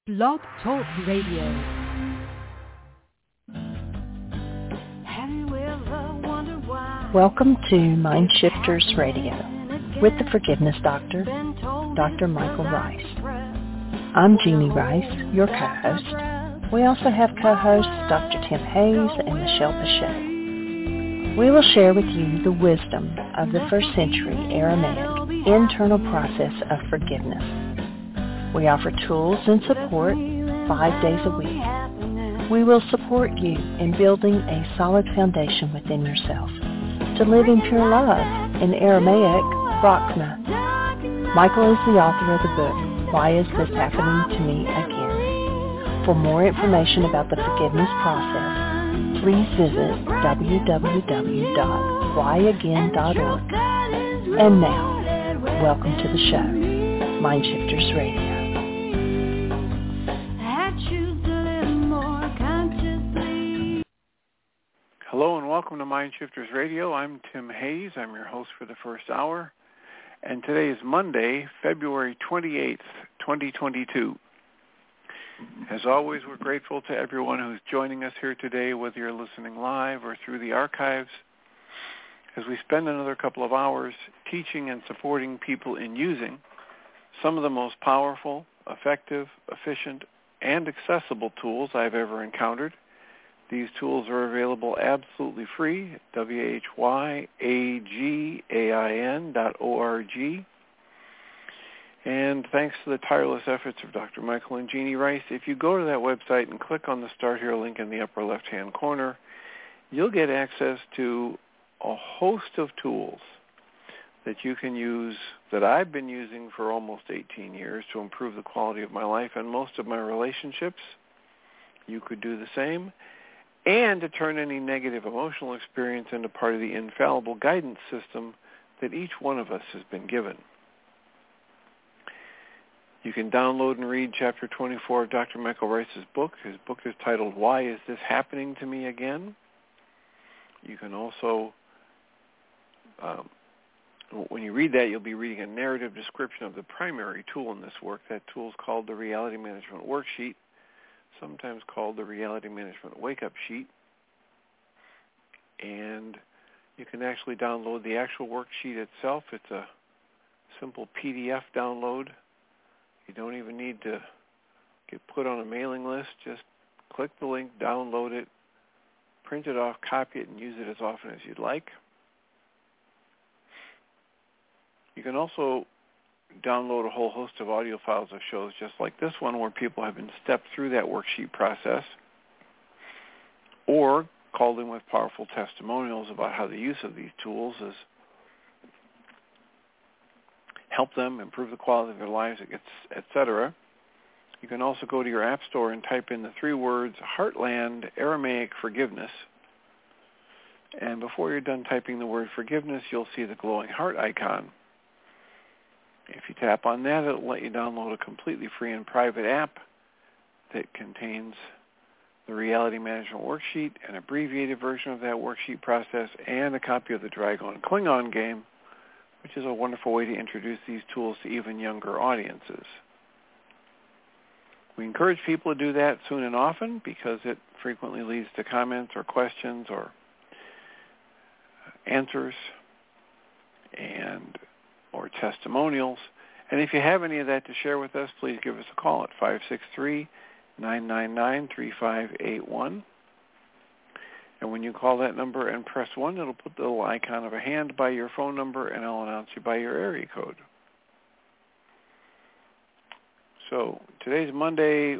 Blog Talk Radio. Welcome to Mind Shifters Radio with the Forgiveness Doctor, Dr. Michael Rice. I'm Jeannie Rice, your co-host. We also have co-hosts Dr. Tim Hayes and Michelle Pacheco. We will share with you the wisdom of the first century Aramaic internal process of forgiveness. We offer tools and support 5 days a week. We will support you in building a solid foundation within yourself to live in pure love, in Aramaic, Rachma. Michael is the author of the book, Why Is This Happening to Me Again? For more information about the forgiveness process, please visit www.whyagain.org. And now, welcome to the show, Mind Shifters Radio. Hello and welcome to Mind Shifters Radio. I'm Tim Hayes. I'm your host for the first hour. And today is Monday, February 28th, 2022. As always, we're grateful to everyone who's joining us here today, whether you're listening live or through the archives, as we spend another couple of hours teaching and supporting people in using some of the most powerful, effective, efficient, and accessible tools I've ever encountered. These tools are available absolutely free at whyagain.org. And thanks to the tireless efforts of Dr. Michael and Jeannie Rice, if you go to that website and click on the Start Here link in the upper left-hand corner, you'll get access to a host of tools that you can use, that I've been using for almost 18 years to improve the quality of my life and most of my relationships. You could do the same. And to turn any negative emotional experience into part of the infallible guidance system that each one of us has been given. You can download and read Chapter 24 of Dr. Michael Rice's book. His book is titled, Why Is This Happening to Me Again? You can also, when you read that, you'll be reading a narrative description of the primary tool in this work. That tool is called the Reality Management Worksheet, sometimes called the Reality Management Wake-Up Sheet. And you can actually download the actual worksheet itself. It's a simple PDF download. You don't even need to get put on a mailing list. Just click the link, download it, print it off, copy it, and use it as often as you'd like. You can also download a whole host of audio files of shows just like this one where people have been stepped through that worksheet process, or called in with powerful testimonials about how the use of these tools has helped them improve the quality of their lives, etc. You can also go to your app store and type in the 3 words Heartland Aramaic Forgiveness. And before you're done typing the word forgiveness, you'll see the glowing heart icon. If you tap on that, it'll let you download a completely free and private app that contains the Reality Management Worksheet, an abbreviated version of that worksheet process, and a copy of the Dragon Klingon game, which is a wonderful way to introduce these tools to even younger audiences. We encourage people to do that soon and often because it frequently leads to comments or questions or answers or testimonials. And if you have any of that to share with us, please give us a call at 563-999-3581. And when you call that number and press 1, it'll put the little icon of a hand by your phone number, and I'll announce you by your area code. So today's Monday.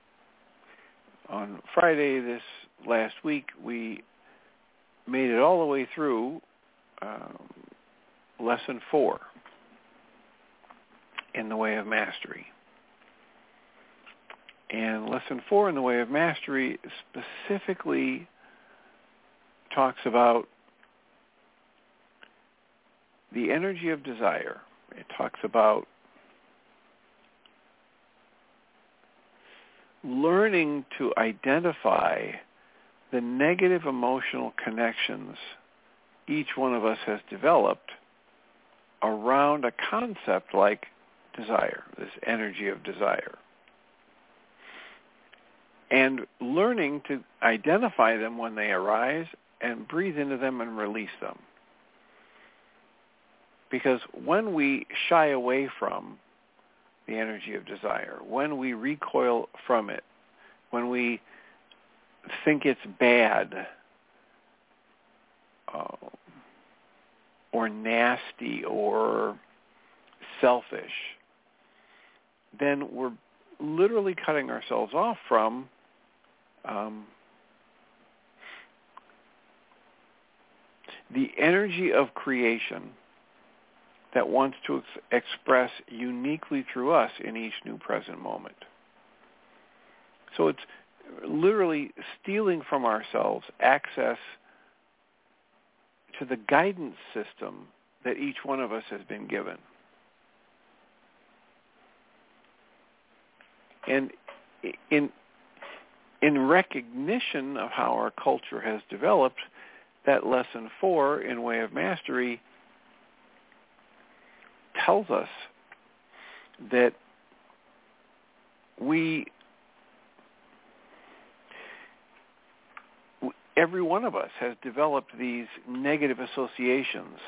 On Friday this last week, we made it all the way through Lesson 4 in the Way of Mastery. And Lesson 4 in the Way of Mastery specifically talks about the energy of desire. It talks about learning to identify the negative emotional connections each one of us has developed around a concept like desire, this energy of desire. and learning to identify them when they arise and breathe into them and release them. Because when we shy away from the energy of desire, when we recoil from it, when we think it's bad or nasty or selfish, then we're literally cutting ourselves off from the energy of creation that wants to express uniquely through us in each new present moment. So it's literally stealing from ourselves access to the guidance system that each one of us has been given. And in recognition of how our culture has developed, that lesson 4 in Way of Mastery tells us that every one of us has developed these negative associations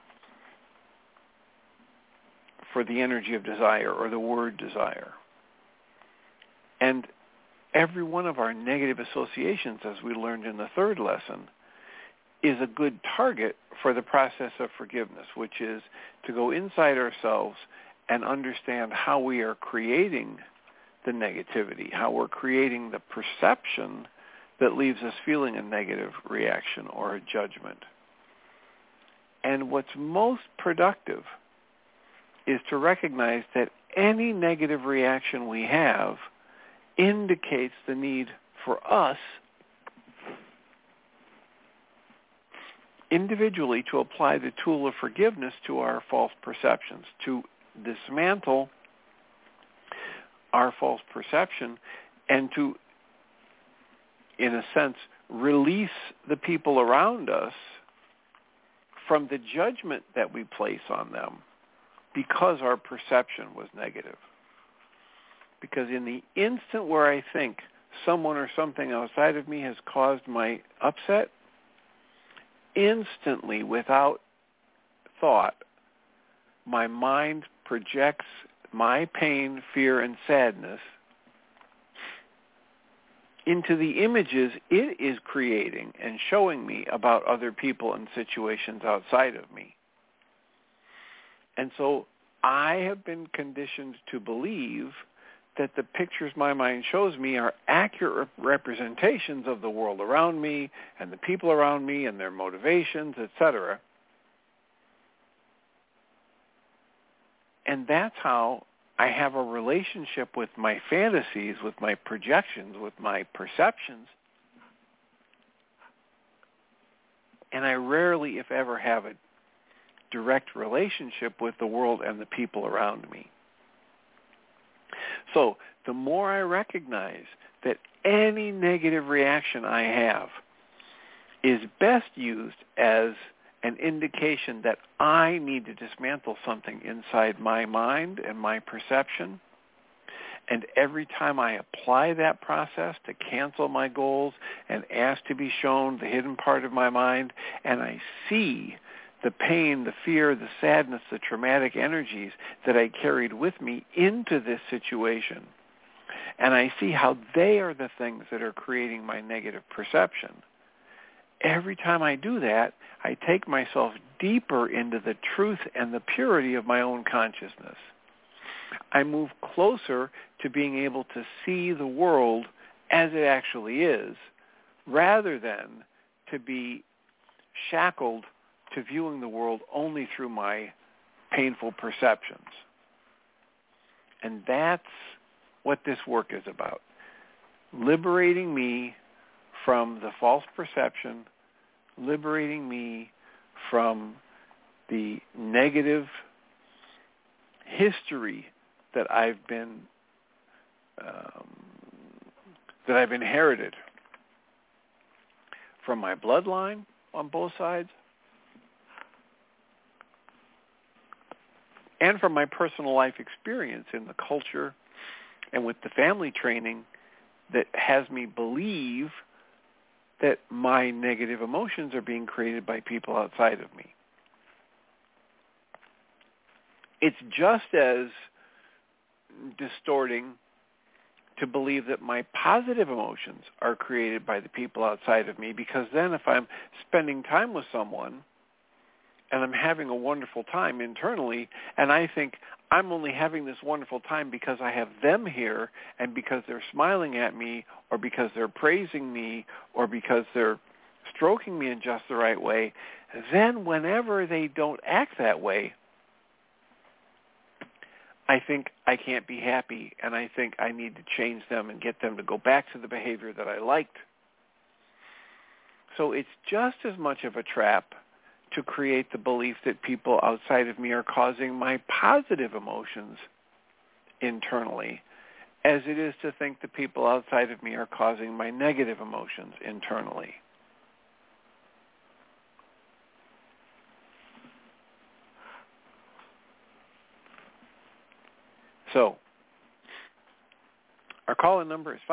for the energy of desire or the word desire. And every one of our negative associations, as we learned in the 3rd lesson, is a good target for the process of forgiveness, which is to go inside ourselves and understand how we are creating the negativity, how we're creating the perception that leaves us feeling a negative reaction or a judgment. And what's most productive is to recognize that any negative reaction we have indicates the need for us individually to apply the tool of forgiveness to our false perceptions, to dismantle our false perception and to, in a sense, release the people around us from the judgment that we place on them because our perception was negative. Because in the instant where I think someone or something outside of me has caused my upset, instantly, without thought, my mind projects my pain, fear, and sadness into the images it is creating and showing me about other people and situations outside of me. And so I have been conditioned to believe that the pictures my mind shows me are accurate representations of the world around me and the people around me and their motivations, etc. And that's how I have a relationship with my fantasies, with my projections, with my perceptions. And I rarely, if ever, have a direct relationship with the world and the people around me. So the more I recognize that any negative reaction I have is best used as an indication that I need to dismantle something inside my mind and my perception, and every time I apply that process to cancel my goals and ask to be shown the hidden part of my mind, and I see the pain, the fear, the sadness, the traumatic energies that I carried with me into this situation, and I see how they are the things that are creating my negative perception. Every time I do that, I take myself deeper into the truth and the purity of my own consciousness. I move closer to being able to see the world as it actually is, rather than to be shackled to viewing the world only through my painful perceptions. And that's what this work is about. Liberating me from the false perception, liberating me from the negative history that I've inherited from my bloodline on both sides, and from my personal life experience in the culture and with the family training that has me believe that my negative emotions are being created by people outside of me. It's just as distorting to believe that my positive emotions are created by the people outside of me, because then if I'm spending time with someone and I'm having a wonderful time internally, and I think I'm only having this wonderful time because I have them here and because they're smiling at me or because they're praising me or because they're stroking me in just the right way, then whenever they don't act that way, I think I can't be happy, and I think I need to change them and get them to go back to the behavior that I liked. So it's just as much of a trap to create the belief that people outside of me are causing my positive emotions internally as it is to think the people outside of me are causing my negative emotions internally. So, our call-in number is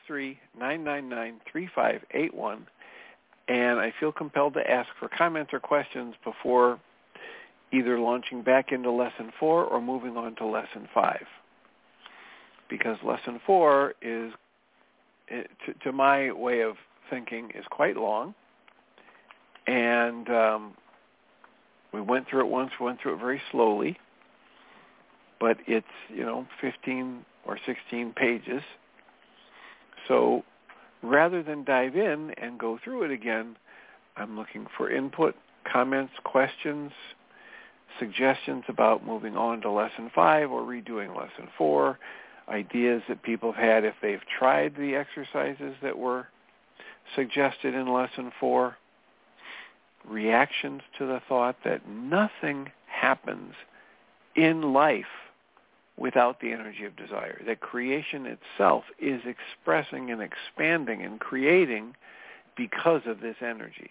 563-999-3581, and I feel compelled to ask for comments or questions before either launching back into Lesson 4 or moving on to Lesson 5. Because Lesson 4 is, to my way of thinking, is quite long, and we went through it once, we went through it very slowly, but it's, 15 or 16 pages. So rather than dive in and go through it again, I'm looking for input, comments, questions, suggestions about moving on to Lesson 5 or redoing Lesson 4, ideas that people have had if they've tried the exercises that were suggested in Lesson 4, reactions to the thought that nothing happens in life without the energy of desire, that creation itself is expressing and expanding and creating because of this energy.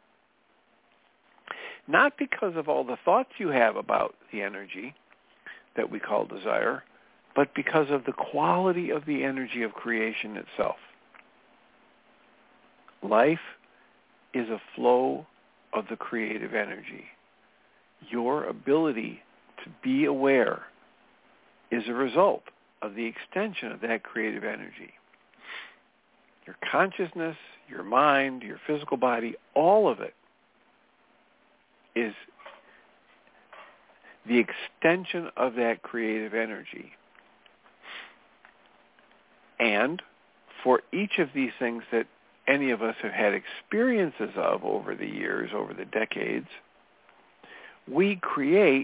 Not because of all the thoughts you have about the energy that we call desire, but because of the quality of the energy of creation itself. Life is a flow of the creative energy. Your ability to be aware is a result of the extension of that creative energy. Your consciousness, your mind, your physical body, all of it is the extension of that creative energy. And for each of these things that any of us have had experiences of over the years, over the decades, we create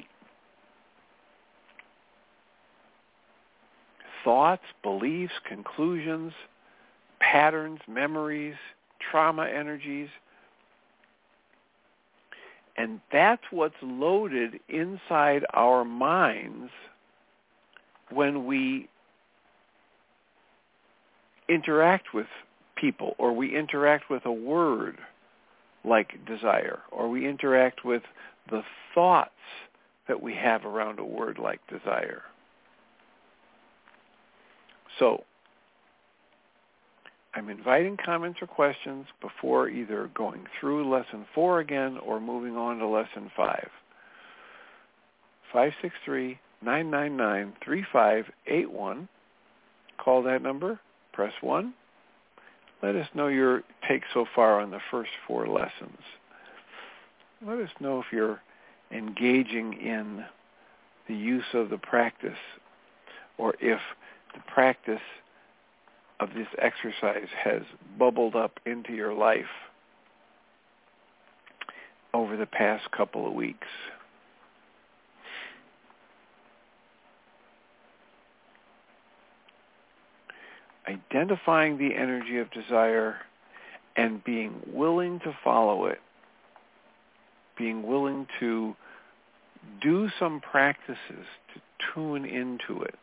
thoughts, beliefs, conclusions, patterns, memories, trauma energies. And that's what's loaded inside our minds when we interact with people, or we interact with a word like desire, or we interact with the thoughts that we have around a word like desire. So, I'm inviting comments or questions before either going through Lesson 4 again or moving on to Lesson 5. 563-999-3581. Call that number. Press 1. Let us know your take so far on the first 4 lessons. Let us know if you're engaging in the use of the practice, or if the practice of this exercise has bubbled up into your life over the past couple of weeks. Identifying the energy of desire and being willing to follow it, being willing to do some practices to tune into it.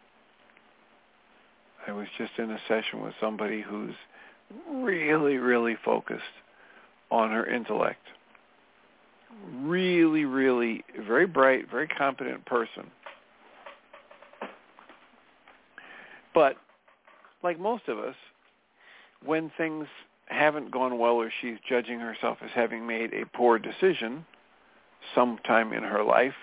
I was just in a session with somebody who's really, really focused on her intellect. Really, really very bright, very competent person. But like most of us, when things haven't gone well or she's judging herself as having made a poor decision sometime in her life,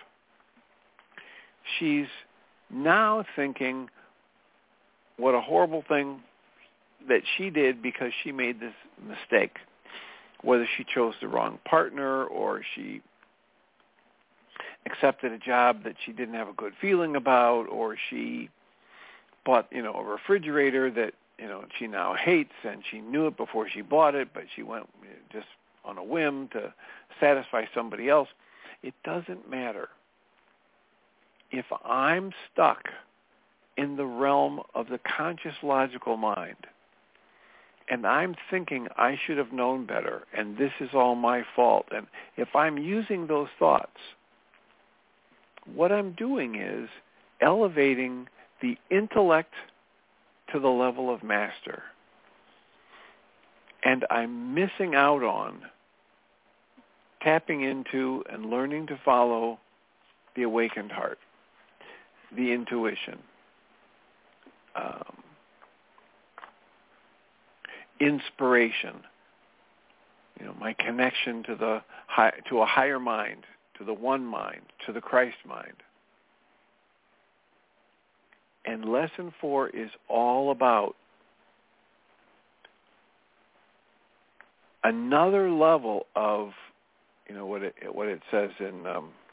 she's now thinking what a horrible thing that she did because she made this mistake, whether she chose the wrong partner or she accepted a job that she didn't have a good feeling about, or she bought, a refrigerator that, she now hates, and she knew it before she bought it, but she went just on a whim to satisfy somebody else. It doesn't matter. If I'm stuck in the realm of the conscious logical mind, and I'm thinking I should have known better, and this is all my fault, and if I'm using those thoughts, what I'm doing is elevating the intellect to the level of master. And I'm missing out on tapping into and learning to follow the awakened heart, the intuition, inspiration, my connection to to a higher mind, to the one mind, to the Christ mind. And lesson 4 is all about another level of, what it says in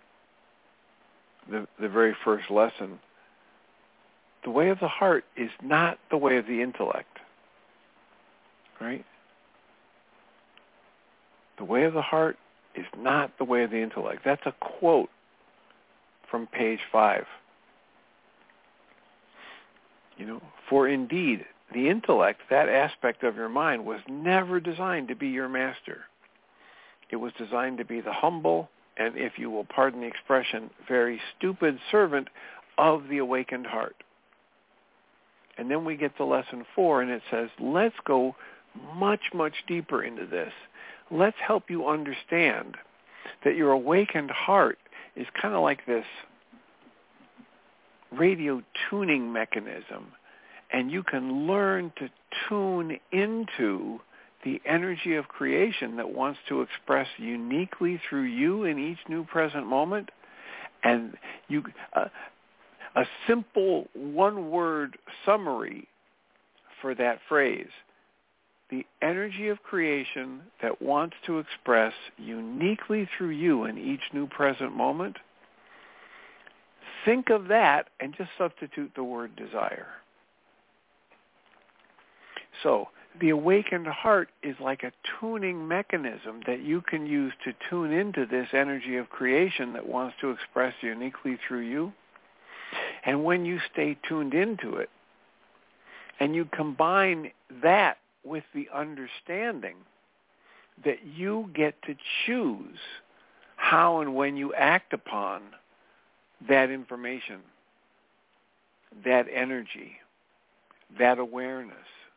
the very first lesson. The way of the heart is not the way of the intellect, right? The way of the heart is not the way of the intellect. That's a quote from page 5. For indeed, the intellect, that aspect of your mind, was never designed to be your master. It was designed to be the humble, and if you will pardon the expression, very stupid servant of the awakened heart. And then we get to lesson 4, and it says, let's go much, much deeper into this. Let's help you understand that your awakened heart is kind of like this radio tuning mechanism, and you can learn to tune into the energy of creation that wants to express uniquely through you in each new present moment. And a simple one-word summary for that phrase: the energy of creation that wants to express uniquely through you in each new present moment. Think of that and just substitute the word desire. So the awakened heart is like a tuning mechanism that you can use to tune into this energy of creation that wants to express uniquely through you. And when you stay tuned into it, and you combine that with the understanding that you get to choose how and when you act upon that information, that energy, that awareness.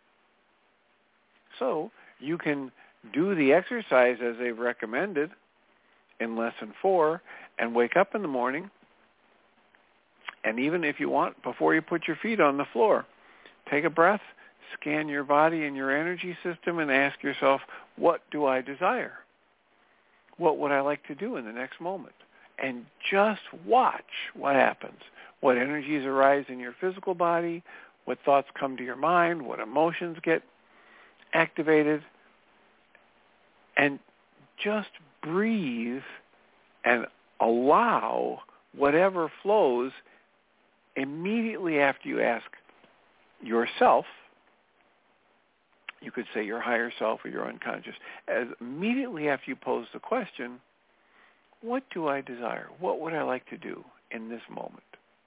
So you can do the exercise as they've recommended in lesson 4 and wake up in the morning, and even if you want, before you put your feet on the floor, take a breath, scan your body and your energy system, and ask yourself, what do I desire? What would I like to do in the next moment? And just watch what happens. What energies arise in your physical body, what thoughts come to your mind, what emotions get activated, and just breathe and allow whatever flows immediately after you ask yourself. You could say your higher self or your unconscious. As immediately after you pose the question, what do I desire? What would I like to do in this moment?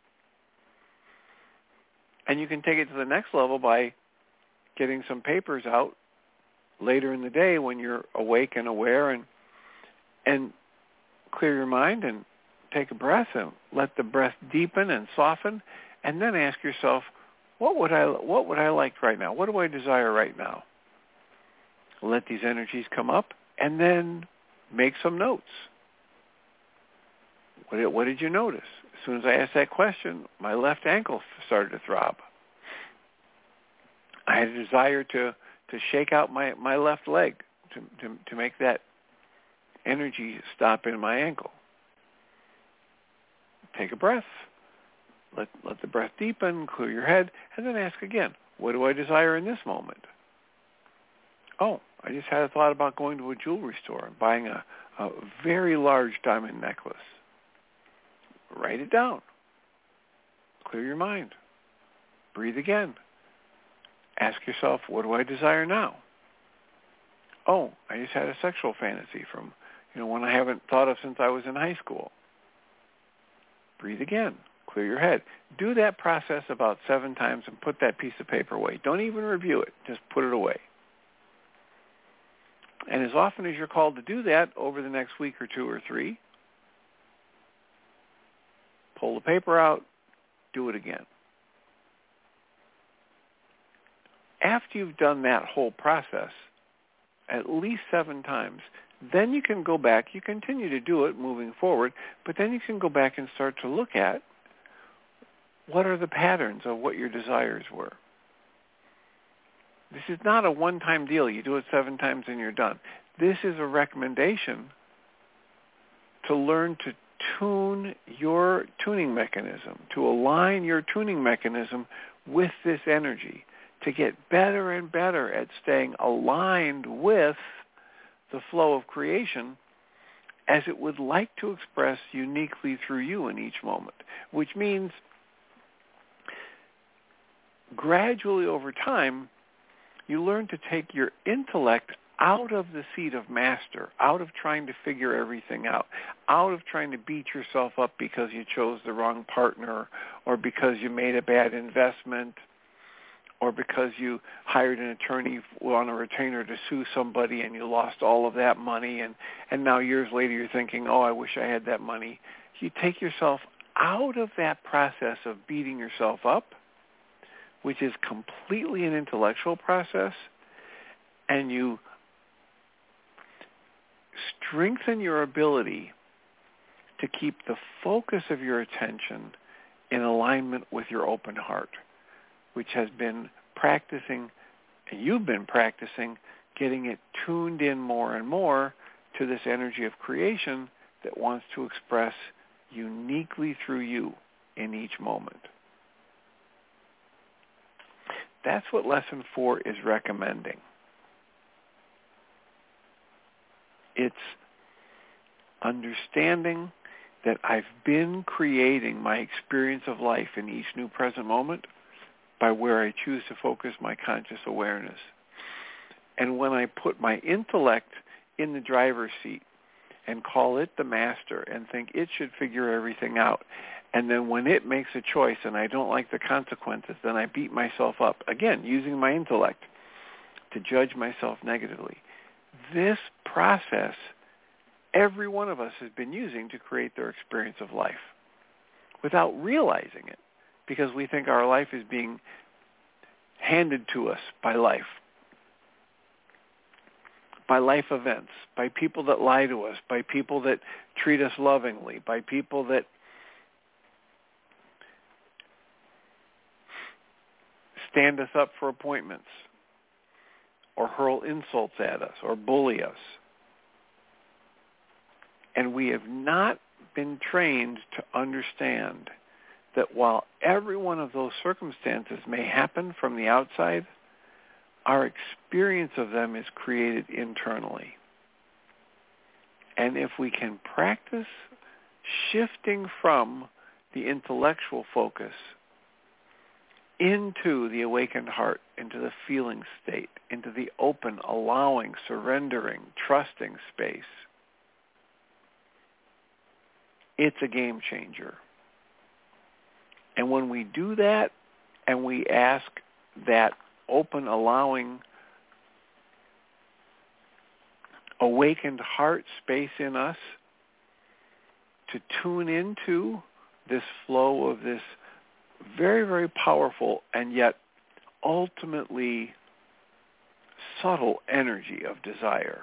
And you can take it to the next level by getting some papers out later in the day when you're awake and aware, and clear your mind and take a breath and let the breath deepen and soften, and then ask yourself, what would I like right now? What do I desire right now? Let these energies come up, and then make some notes. What did you notice? As soon as I asked that question, my left ankle started to throb. I had a desire to to shake out my left leg to make that energy stop in my ankle. Take a breath. Let the breath deepen, clear your head, and then ask again, what do I desire in this moment? Oh, I just had a thought about going to a jewelry store and buying a very large diamond necklace. Write it down. Clear your mind. Breathe again. Ask yourself, what do I desire now? Oh, I just had a sexual fantasy from, one I haven't thought of since I was in high school. Breathe again. Clear your head. Do that process about 7 times and put that piece of paper away. Don't even review it. Just put it away. And as often as you're called to do that over the next week or 2 or 3, pull the paper out, do it again. After you've done that whole process at least 7 times, then you can go back. You continue to do it moving forward, but then you can go back and start to look at what are the patterns of what your desires were. This is not a one-time deal. You do it 7 times and you're done. This is a recommendation to learn to tune your tuning mechanism, to align your tuning mechanism with this energy, to get better and better at staying aligned with the flow of creation as it would like to express uniquely through you in each moment, which means gradually over time, you learn to take your intellect out of the seat of master, out of trying to figure everything out of trying to beat yourself up because you chose the wrong partner or because you made a bad investment or because you hired an attorney on a retainer to sue somebody and you lost all of that money and now years later you're thinking, oh, I wish I had that money. You take yourself out of that process of beating yourself up, which is completely an intellectual process, and you strengthen your ability to keep the focus of your attention in alignment with your open heart, which has been practicing, and you've been practicing, getting it tuned in more and more to this energy of creation that wants to express uniquely through you in each moment. That's what Lesson 4 is recommending. It's understanding that I've been creating my experience of life in each new present moment by where I choose to focus my conscious awareness. And when I put my intellect in the driver's seat and call it the master and think it should figure everything out, and then when it makes a choice and I don't like the consequences, then I beat myself up, again, using my intellect to judge myself negatively. This process, every one of us has been using to create their experience of life without realizing it, because we think our life is being handed to us by life events, by people that lie to us, by people that treat us lovingly, by people that stand us up for appointments or hurl insults at us or bully us. And we have not been trained to understand that while every one of those circumstances may happen from the outside, our experience of them is created internally. And if we can practice shifting from the intellectual focus into the awakened heart, into the feeling state, into the open, allowing, surrendering, trusting space, it's a game changer. And when we do that and we ask that open, allowing, awakened heart space in us to tune into this flow of this very, very powerful and yet ultimately subtle energy of desire,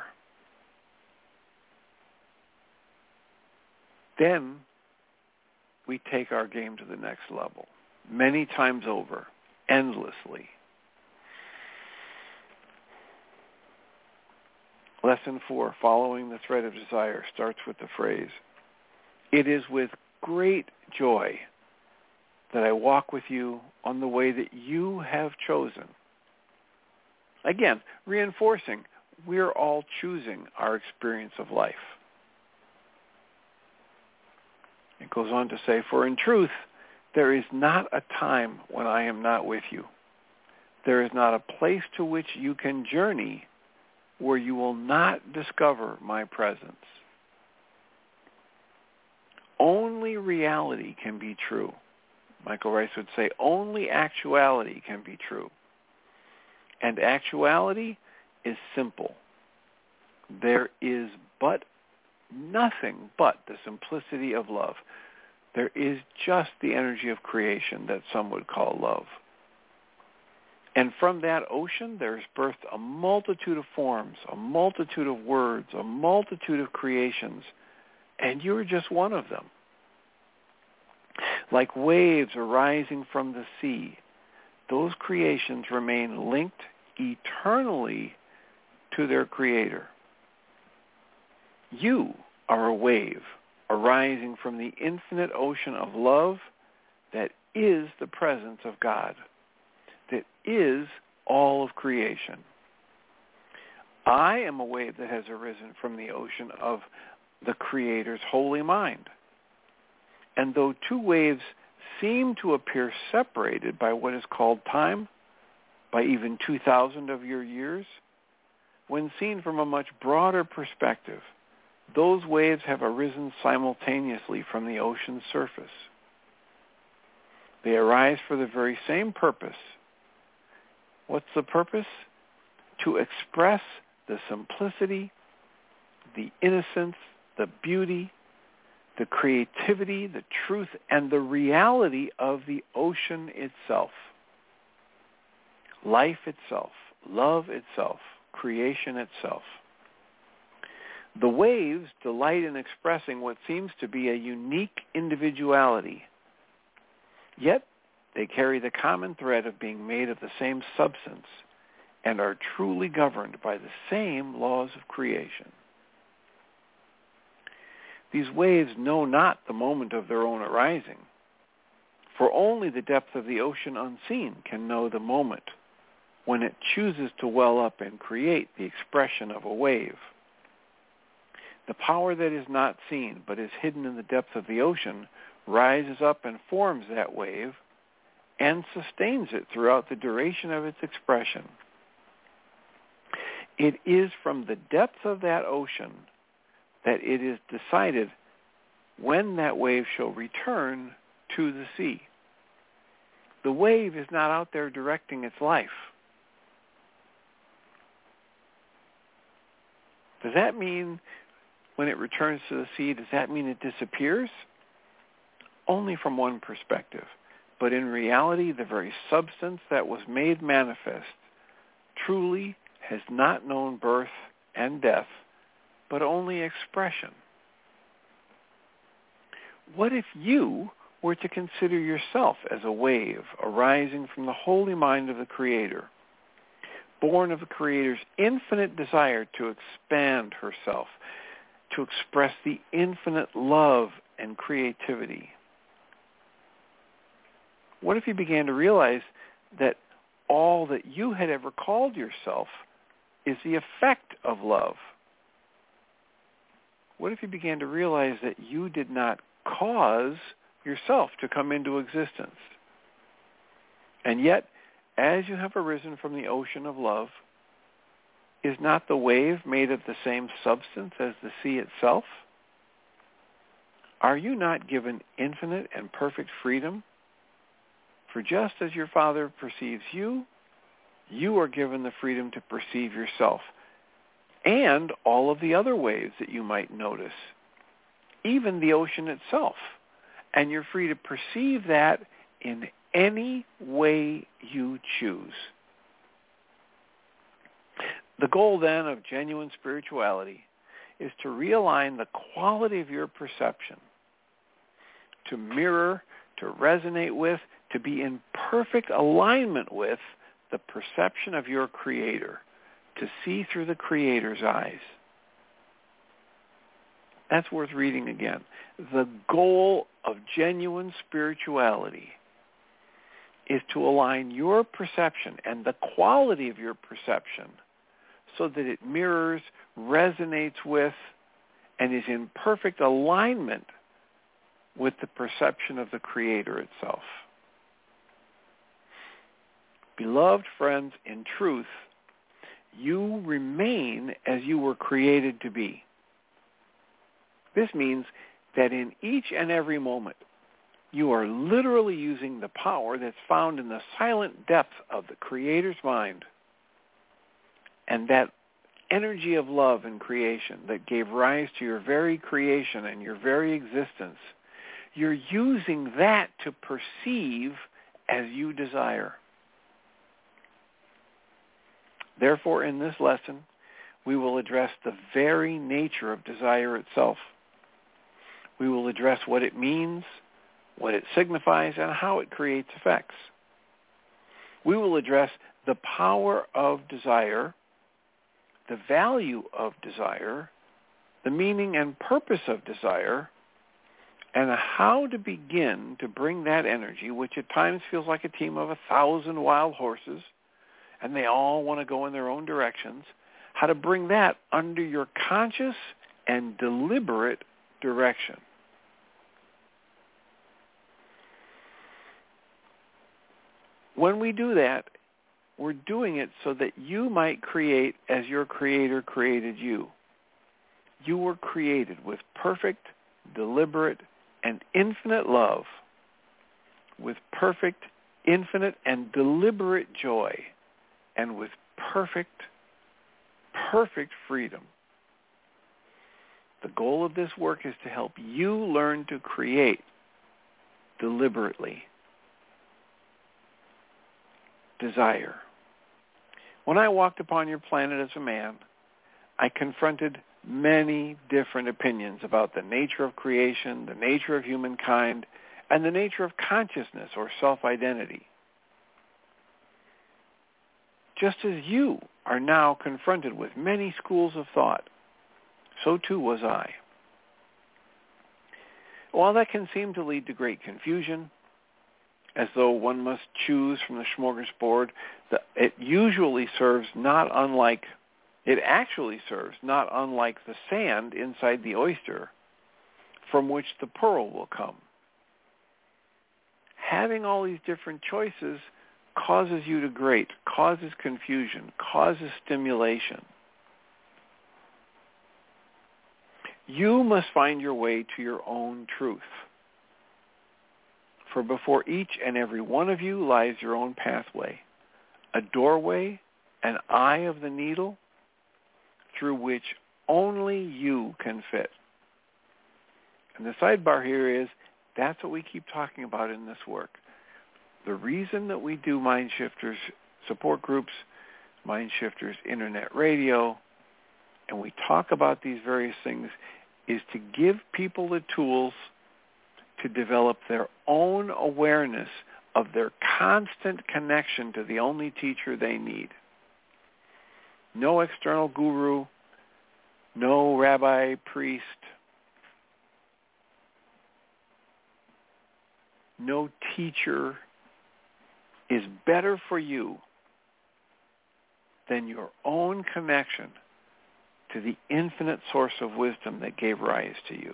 then we take our game to the next level, many times over, endlessly. Lesson 4, Following the Thread of Desire, starts with the phrase, "It is with great joy that I walk with you on the way that you have chosen." Again, reinforcing, we're all choosing our experience of life. It goes on to say, "For in truth, there is not a time when I am not with you. There is not a place to which you can journey where you will not discover my presence." Only reality can be true. Michael Rice would say, only actuality can be true. And actuality is simple. There is but nothing but the simplicity of love. There is just the energy of creation that some would call love. And from that ocean, there is birthed a multitude of forms, a multitude of words, a multitude of creations, and you're just one of them. Like waves arising from the sea, those creations remain linked eternally to their Creator. You are a wave arising from the infinite ocean of love that is the presence of God, that is all of creation. I am a wave that has arisen from the ocean of the Creator's holy mind. And though two waves seem to appear separated by what is called time, by even 2,000 of your years, when seen from a much broader perspective, those waves have arisen simultaneously from the ocean's surface. They arise for the very same purpose. What's the purpose? To express the simplicity, the innocence, the beauty, the creativity, the truth, and the reality of the ocean itself. Life itself, love itself, creation itself. The waves delight in expressing what seems to be a unique individuality, yet they carry the common thread of being made of the same substance and are truly governed by the same laws of creation. These waves know not the moment of their own arising, for only the depth of the ocean unseen can know the moment when it chooses to well up and create the expression of a wave. The power that is not seen but is hidden in the depth of the ocean rises up and forms that wave and sustains it throughout the duration of its expression. It is from the depth of that ocean that it is decided when that wave shall return to the sea. The wave is not out there directing its life. Does that mean when it returns to the sea, does that mean it disappears? Only from one perspective. But in reality, the very substance that was made manifest truly has not known birth and death, but only expression. What if you were to consider yourself as a wave arising from the holy mind of the Creator, born of the Creator's infinite desire to expand herself, to express the infinite love and creativity? What if you began to realize that all that you had ever called yourself is the effect of love? What if you began to realize that you did not cause yourself to come into existence? And yet, as you have arisen from the ocean of love, is not the wave made of the same substance as the sea itself? Are you not given infinite and perfect freedom? For just as your Father perceives you, you are given the freedom to perceive yourself and all of the other waves that you might notice, even the ocean itself. And you're free to perceive that in any way you choose. The goal then of genuine spirituality is to realign the quality of your perception, to mirror, to resonate with, to be in perfect alignment with the perception of your Creator, to see through the Creator's eyes. That's worth reading again. The goal of genuine spirituality is to align your perception and the quality of your perception so that it mirrors, resonates with, and is in perfect alignment with the perception of the Creator itself. Beloved friends, in truth, you remain as you were created to be. This means that in each and every moment, you are literally using the power that's found in the silent depth of the Creator's mind, and that energy of love and creation that gave rise to your very creation and your very existence. You're using that to perceive as you desire. Therefore, in this lesson, we will address the very nature of desire itself. We will address what it means, what it signifies, and how it creates effects. We will address the power of desire, the value of desire, the meaning and purpose of desire, and how to begin to bring that energy, which at times feels like a team of 1,000 wild horses, and they all want to go in their own directions, how to bring that under your conscious and deliberate direction. When we do that, we're doing it so that you might create as your Creator created you. You were created with perfect, deliberate, and infinite love, with perfect, infinite, and deliberate joy, and with perfect freedom. The goal of this work is to help you learn to create deliberately. Desire. When I walked upon your planet as a man, I confronted many different opinions about the nature of creation, the nature of humankind, and the nature of consciousness or self-identity. Just as you are now confronted with many schools of thought, so too was I. While that can seem to lead to great confusion, as though one must choose from the smorgasbord, it actually serves not unlike the sand inside the oyster from which the pearl will come. Having all these different choices causes you to grate, causes confusion, causes stimulation. You must find your way to your own truth. For before each and every one of you lies your own pathway, a doorway, an eye of the needle, through which only you can fit. And the sidebar here is, that's what we keep talking about in this work. The reason that we do Mind Shifters support groups, Mind Shifters Internet Radio, and we talk about these various things, is to give people the tools to develop their own awareness of their constant connection to the only teacher they need. No external guru, no rabbi, priest, no teacher is better for you than your own connection to the infinite source of wisdom that gave rise to you.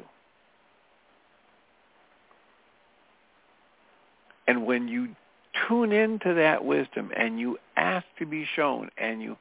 And when you tune into that wisdom and you ask to be shown and you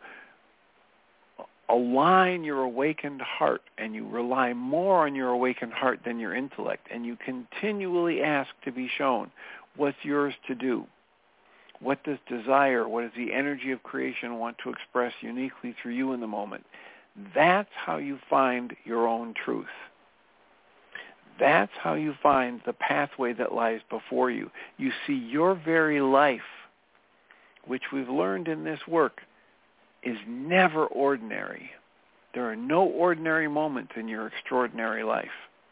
align your awakened heart and you rely more on your awakened heart than your intellect and you continually ask to be shown what's yours to do, what does desire, what does the energy of creation want to express uniquely through you in the moment, that's how you find your own truth. That's how you find the pathway that lies before you. You see your very life, which we've learned in this work, is never ordinary. There are no ordinary moments in your extraordinary life.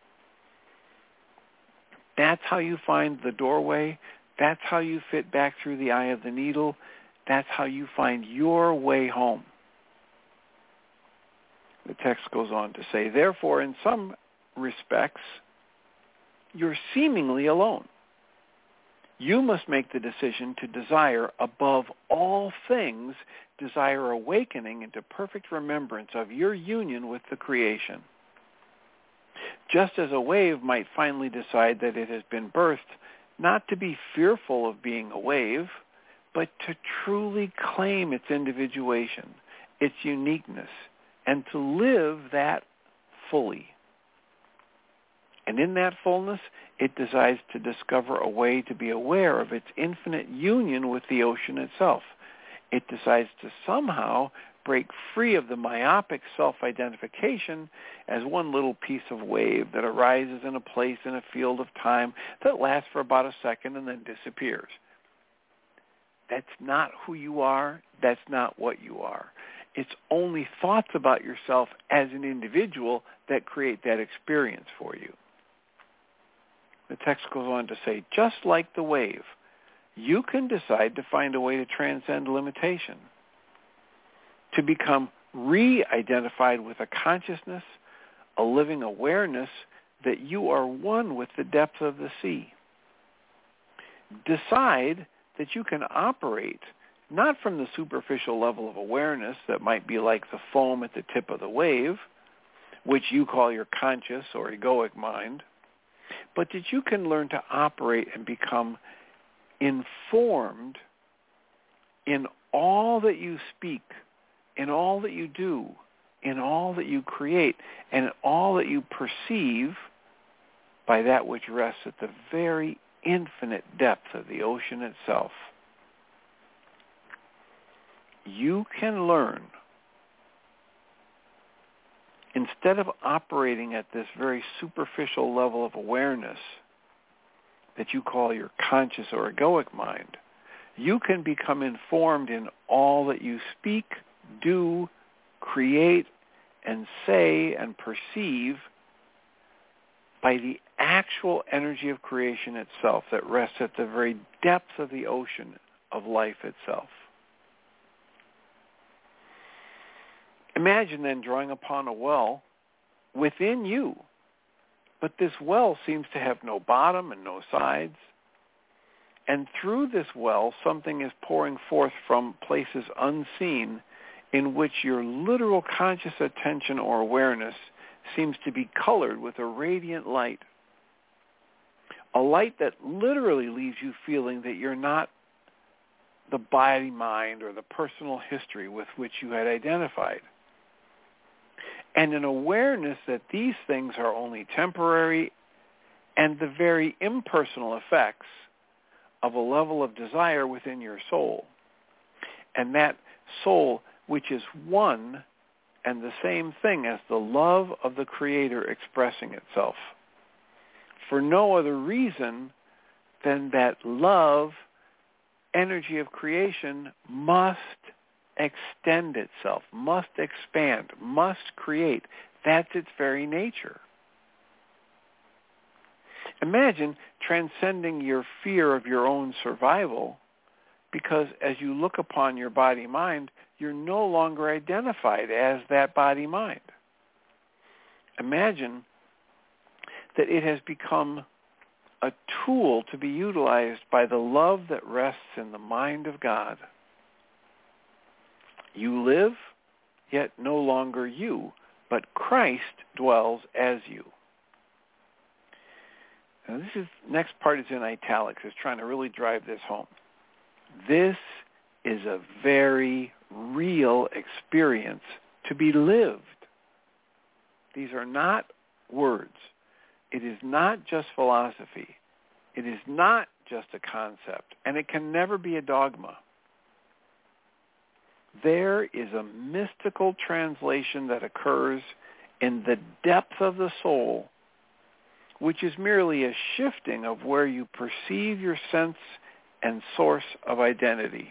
That's how you find the doorway. That's how you fit back through the eye of the needle. That's how you find your way home. The text goes on to say, therefore, in some respects, you're seemingly alone. You must make the decision to desire above all things, desire awakening into perfect remembrance of your union with the creation. Just as a wave might finally decide that it has been birthed, not to be fearful of being a wave, but to truly claim its individuation, its uniqueness, and to live that fully. And in that fullness, it decides to discover a way to be aware of its infinite union with the ocean itself. It decides to somehow break free of the myopic self-identification as one little piece of wave that arises in a place in a field of time that lasts for about a second and then disappears. That's not who you are. That's not what you are. It's only thoughts about yourself as an individual that create that experience for you. The text goes on to say, just like the wave, you can decide to find a way to transcend limitation, to become re-identified with a consciousness, a living awareness that you are one with the depth of the sea. Decide that you can operate not from the superficial level of awareness that might be like the foam at the tip of the wave, which you call your conscious or egoic mind, but that you can learn to operate and become informed in all that you speak, in all that you do, in all that you create, and in all that you perceive by that which rests at the very infinite depth of the ocean itself. You can learn, instead of operating at this very superficial level of awareness that you call your conscious or egoic mind, you can become informed in all that you speak, do, create, and say and perceive by the actual energy of creation itself that rests at the very depth of the ocean of life itself. Imagine then drawing upon a well within you, but this well seems to have no bottom and no sides. And through this well, something is pouring forth from places unseen in which your literal conscious attention or awareness seems to be colored with a radiant light. A light that literally leaves you feeling that you're not the body mind or the personal history with which you had identified. And an awareness that these things are only temporary and the very impersonal effects of a level of desire within your soul. And that soul, which is one and the same thing as the love of the Creator expressing itself, for no other reason than that love, energy of creation, must extend itself, must expand, must create. That's its very nature. Imagine transcending your fear of your own survival, because as you look upon your body-mind, you're no longer identified as that body-mind. Imagine that it has become a tool to be utilized by the love that rests in the mind of God. You live, yet no longer you, but Christ dwells as you. Now next part is in italics. It's trying to really drive this home. This is a very real experience to be lived. These are not words. It is not just philosophy. It is not just a concept, and it can never be a dogma. There is a mystical translation that occurs in the depth of the soul, which is merely a shifting of where you perceive your sense and source of identity.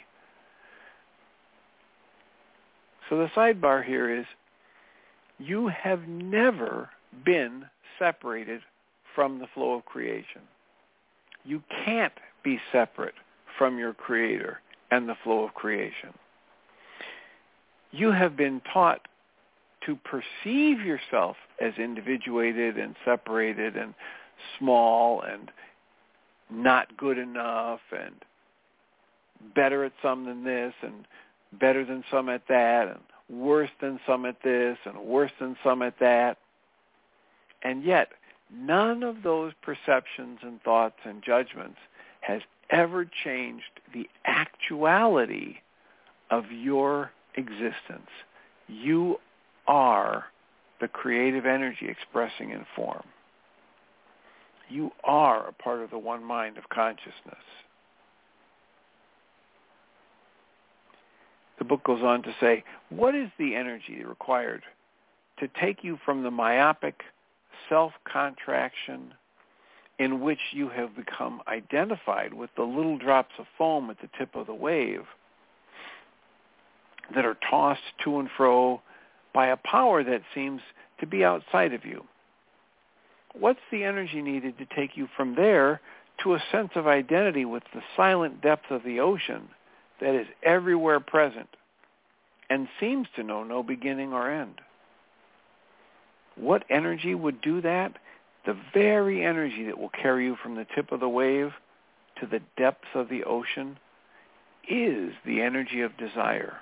So the sidebar here is, you have never been separated from the flow of creation. You can't be separate from your Creator and the flow of creation. You have been taught to perceive yourself as individuated and separated and small and not good enough and better at some than this and better than some at that and worse than some at this and worse than some at that. And yet, none of those perceptions and thoughts and judgments has ever changed the actuality of your existence. You are the creative energy expressing in form. You are a part of the one mind of consciousness. The book goes on to say, what is the energy required to take you from the myopic self-contraction in which you have become identified with the little drops of foam at the tip of the wave that are tossed to and fro by a power that seems to be outside of you? What's the energy needed to take you from there to a sense of identity with the silent depth of the ocean that is everywhere present and seems to know no beginning or end? What energy would do that? The very energy that will carry you from the tip of the wave to the depths of the ocean is the energy of desire.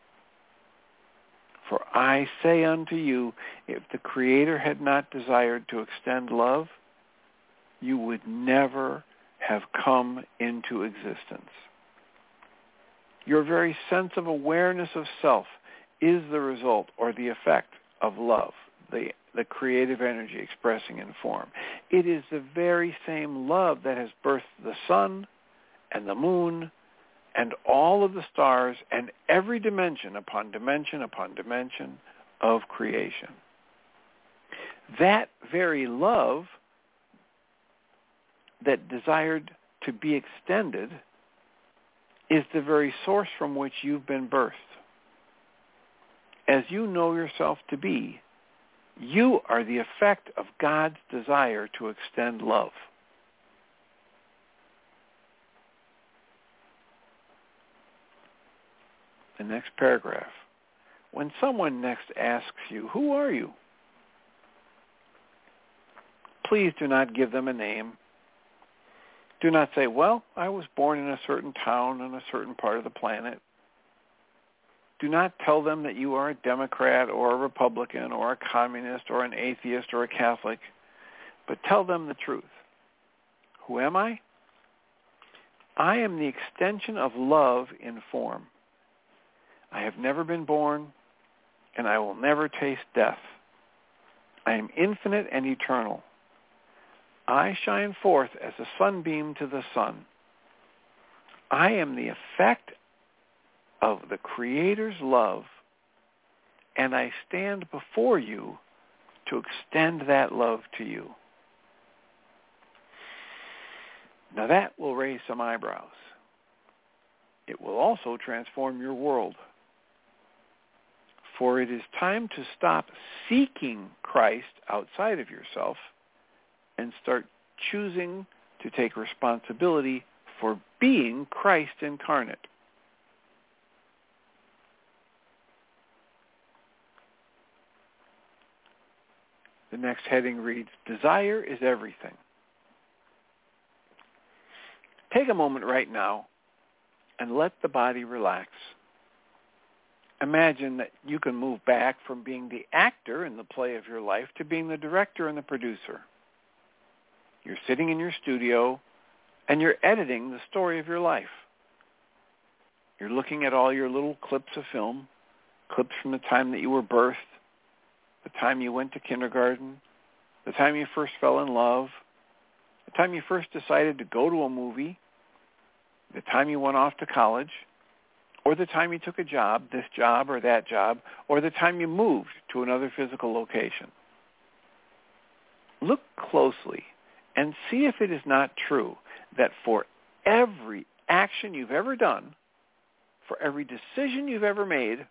For I say unto you, if the Creator had not desired to extend love, you would never have come into existence. Your very sense of awareness of self is the result or the effect of love, the creative energy expressing in form. It is the very same love that has birthed the sun and the moon and all of the stars and every dimension upon dimension upon dimension of creation. That very love that desired to be extended is the very source from which you've been birthed. As you know yourself to be, you are the effect of God's desire to extend love. The next paragraph. When someone next asks you, who are you? Please do not give them a name. Do not say, well, I was born in a certain town in a certain part of the planet. Do not tell them that you are a Democrat or a Republican or a communist or an atheist or a Catholic, but tell them the truth. Who am I? I am the extension of love in form. I have never been born, and I will never taste death. I am infinite and eternal. I shine forth as a sunbeam to the sun. I am the effect of the Creator's love, and I stand before you to extend that love to you. Now that will raise some eyebrows. It will also transform your world. For it is time to stop seeking Christ outside of yourself and start choosing to take responsibility for being Christ incarnate. The next heading reads, Desire is everything. Take a moment right now and let the body relax. Imagine that you can move back from being the actor in the play of your life to being the director and the producer. You're sitting in your studio and you're editing the story of your life. You're looking at all your little clips of film, clips from the time that you were birthed, the time you went to kindergarten, the time you first fell in love, the time you first decided to go to a movie, the time you went off to college, or the time you took a job, this job or that job, or the time you moved to another physical location. Look closely and see if it is not true that for every action you've ever done, for every decision you've ever made,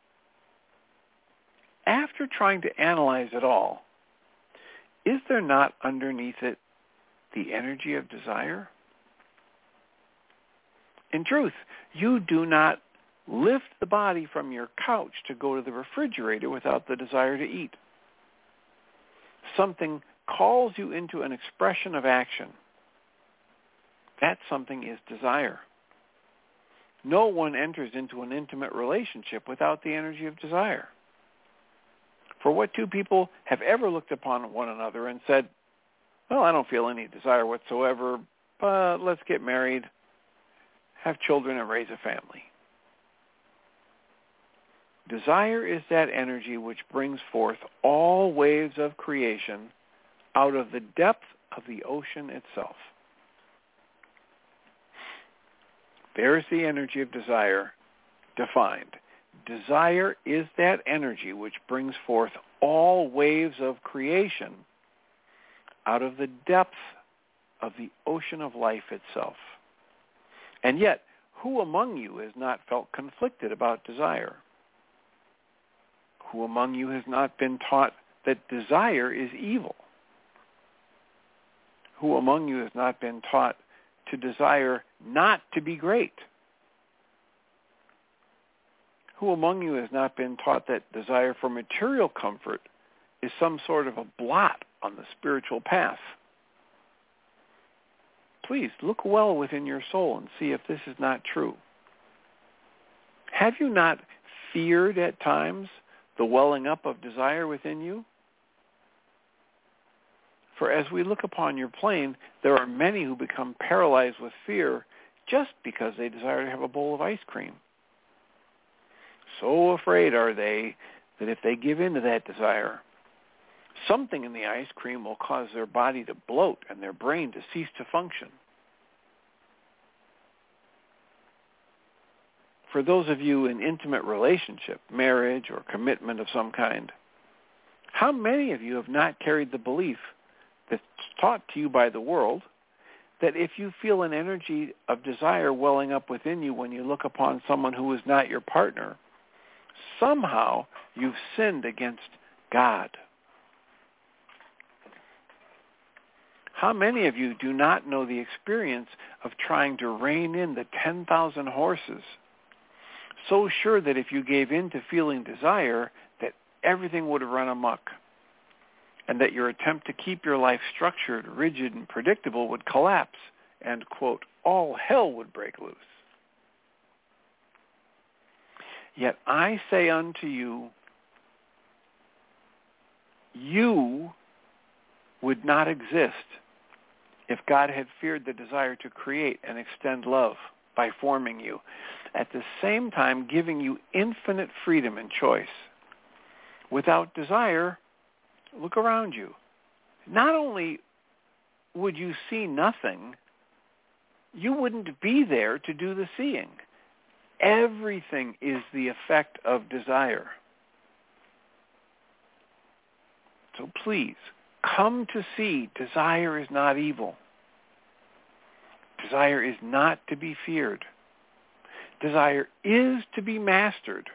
after trying to analyze it all, is there not underneath it the energy of desire? In truth, you do not Lift the body from your couch to go to the refrigerator without the desire to eat. Something calls you into an expression of action. That something is desire. No one enters into an intimate relationship without the energy of desire. For what two people have ever looked upon one another and said, well, I don't feel any desire whatsoever, but let's get married, have children, and raise a family. Desire is that energy which brings forth all waves of creation out of the depth of the ocean itself. There's the energy of desire defined. Desire is that energy which brings forth all waves of creation out of the depth of the ocean of life itself. And yet, who among you has not felt conflicted about desire? Who among you has not been taught that desire is evil? Who among you has not been taught to desire not to be great? Who among you has not been taught that desire for material comfort is some sort of a blot on the spiritual path? Please look well within your soul and see if this is not true. Have you not feared at times the welling up of desire within you? For as we look upon your plane, there are many who become paralyzed with fear just because they desire to have a bowl of ice cream. So afraid are they that if they give in to that desire, something in the ice cream will cause their body to bloat and their brain to cease to function. For those of you in intimate relationship, marriage or commitment of some kind, how many of you have not carried the belief that's taught to you by the world that if you feel an energy of desire welling up within you when you look upon someone who is not your partner, somehow you've sinned against God? How many of you do not know the experience of trying to rein in the 10,000 horses, so sure that if you gave in to feeling desire, that everything would have run amok, and that your attempt to keep your life structured, rigid, and predictable would collapse, and, quote, all hell would break loose? Yet I say unto you, you would not exist if God had feared the desire to create and extend love by forming you, at the same time giving you infinite freedom and choice. Without desire, look around you. Not only would you see nothing, you wouldn't be there to do the seeing. Everything is the effect of desire. So please, come to see desire is not evil. Desire is not to be feared. Desire is to be mastered.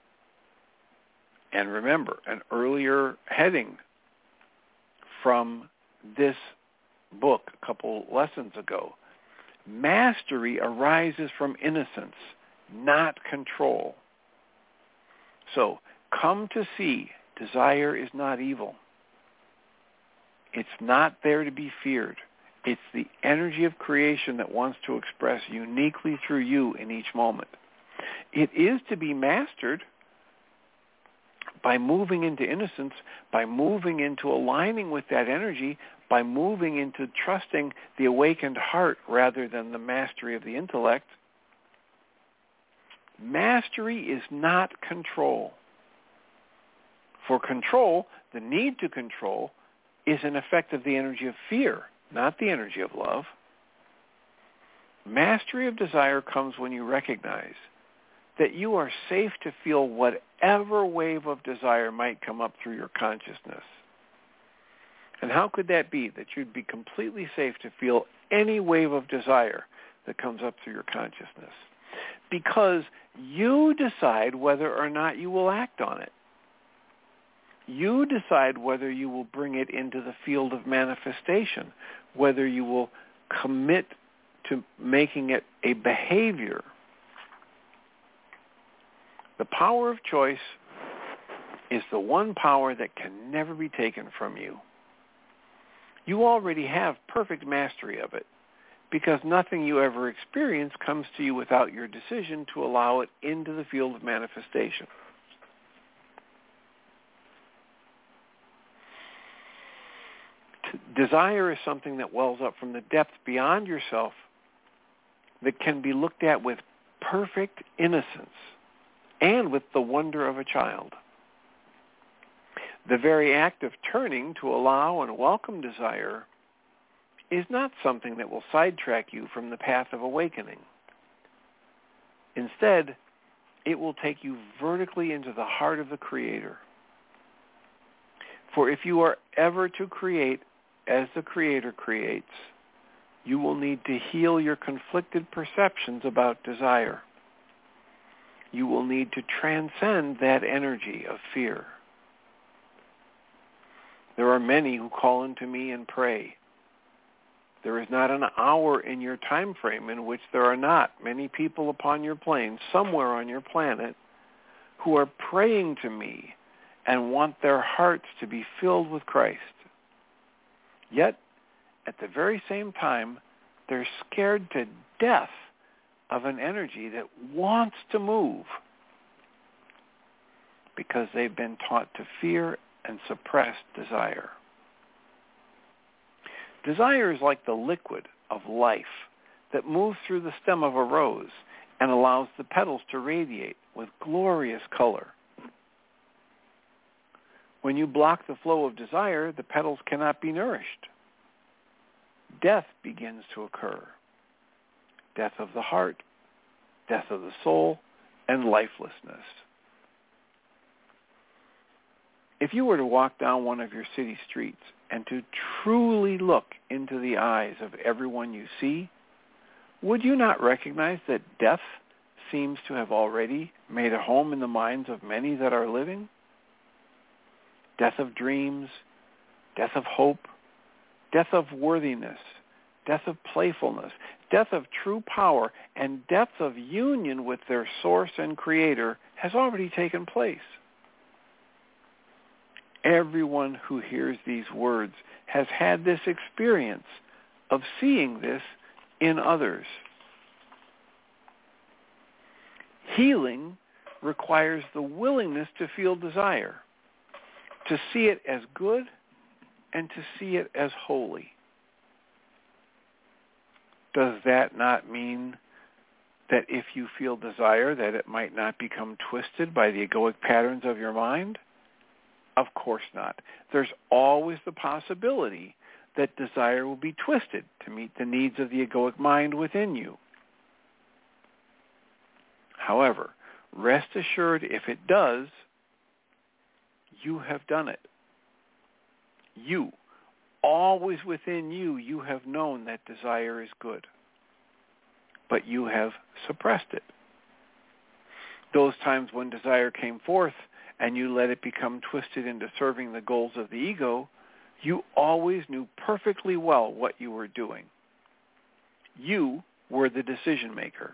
And remember, an earlier heading from this book a couple lessons ago, mastery arises from innocence, not control. So, come to see desire is not evil. It's not there to be feared. It's the energy of creation that wants to express uniquely through you in each moment. It is to be mastered by moving into innocence, by moving into aligning with that energy, by moving into trusting the awakened heart rather than the mastery of the intellect. Mastery is not control. For control, the need to control, is an effect of the energy of fear, not the energy of love. Mastery of desire comes when you recognize that you are safe to feel whatever wave of desire might come up through your consciousness. And how could that be, that you'd be completely safe to feel any wave of desire that comes up through your consciousness? Because you decide whether or not you will act on it. You decide whether you will bring it into the field of manifestation, whether you will commit to making it a behavior. The power of choice is the one power that can never be taken from you. You already have perfect mastery of it, because nothing you ever experience comes to you without your decision to allow it into the field of manifestation. Desire is something that wells up from the depth beyond yourself that can be looked at with perfect innocence and with the wonder of a child. The very act of turning to allow and welcome desire is not something that will sidetrack you from the path of awakening. Instead, it will take you vertically into the heart of the Creator. For if you are ever to create as the Creator creates, you will need to heal your conflicted perceptions about desire. You will need to transcend that energy of fear. There are many who call unto me and pray. There is not an hour in your time frame in which there are not many people upon your plane, somewhere on your planet, who are praying to me and want their hearts to be filled with Christ. Yet, at the very same time, they're scared to death of an energy that wants to move because they've been taught to fear and suppress desire. Desire is like the liquid of life that moves through the stem of a rose and allows the petals to radiate with glorious color. When you block the flow of desire, the petals cannot be nourished. Death begins to occur. Death of the heart, death of the soul, and lifelessness. If you were to walk down one of your city streets and to truly look into the eyes of everyone you see, would you not recognize that death seems to have already made a home in the minds of many that are living? Death of dreams, death of hope, death of worthiness, death of playfulness, death of true power, and death of union with their source and creator has already taken place. Everyone who hears these words has had this experience of seeing this in others. Healing requires the willingness to feel desire, to see it as good and to see it as holy. Does that not mean that if you feel desire, that it might not become twisted by the egoic patterns of your mind? Of course not. There's always the possibility that desire will be twisted to meet the needs of the egoic mind within you. However, rest assured, if it does, you have done it. You, always within you, you have known that desire is good, but you have suppressed it. Those times when desire came forth and you let it become twisted into serving the goals of the ego, you always knew perfectly well what you were doing. You were the decision maker.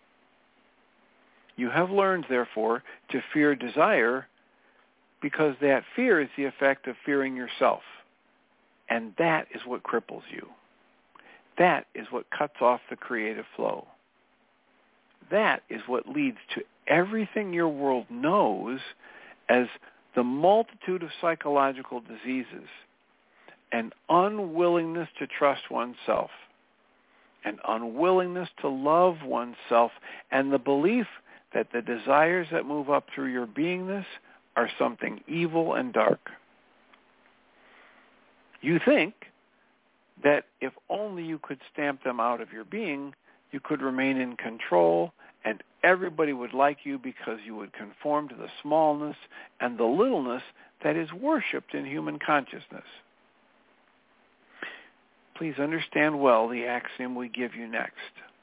You have learned, therefore, to fear desire because that fear is the effect of fearing yourself. And that is what cripples you. That is what cuts off the creative flow. That is what leads to everything your world knows as the multitude of psychological diseases, an unwillingness to trust oneself, an unwillingness to love oneself, and the belief that the desires that move up through your beingness are something evil and dark. You think that if only you could stamp them out of your being, you could remain in control and everybody would like you because you would conform to the smallness and the littleness that is worshipped in human consciousness. Please understand well the axiom we give you next.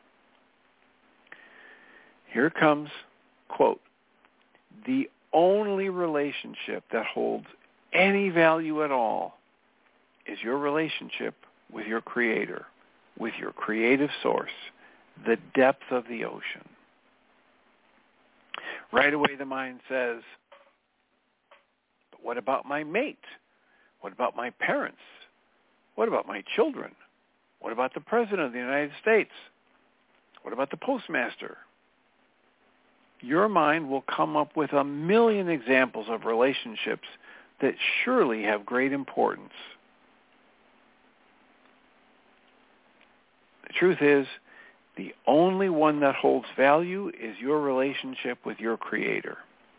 Here comes, quote, the only relationship that holds any value at all is your relationship with your Creator, with your creative source, the depth of the ocean. Right away the mind says, but what about my mate? What about my parents? What about my children? What about the President of the United States? What about the postmaster? Your mind will come up with a million examples of relationships that surely have great importance. The truth is, the only one that holds value is your relationship with your Creator.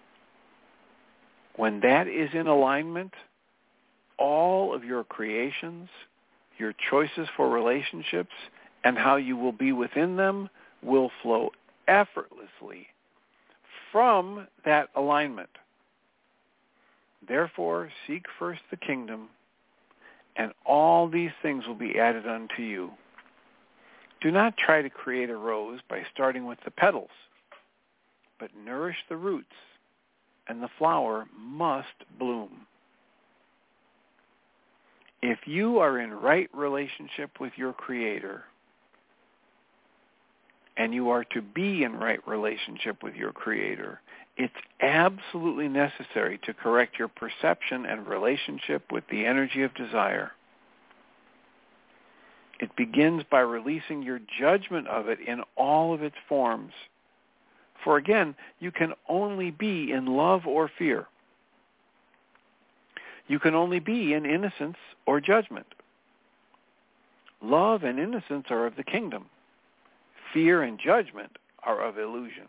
When that is in alignment, all of your creations, your choices for relationships, and how you will be within them will flow effortlessly from that alignment. Therefore, seek first the kingdom, and all these things will be added unto you. Do not try to create a rose by starting with the petals, but nourish the roots, and the flower must bloom. If you are in right relationship with your Creator, and you are to be in right relationship with your Creator, it's absolutely necessary to correct your perception and relationship with the energy of desire. It begins by releasing your judgment of it in all of its forms. For again, you can only be in love or fear. You can only be in innocence or judgment. Love and innocence are of the kingdom. Fear and judgment are of illusion.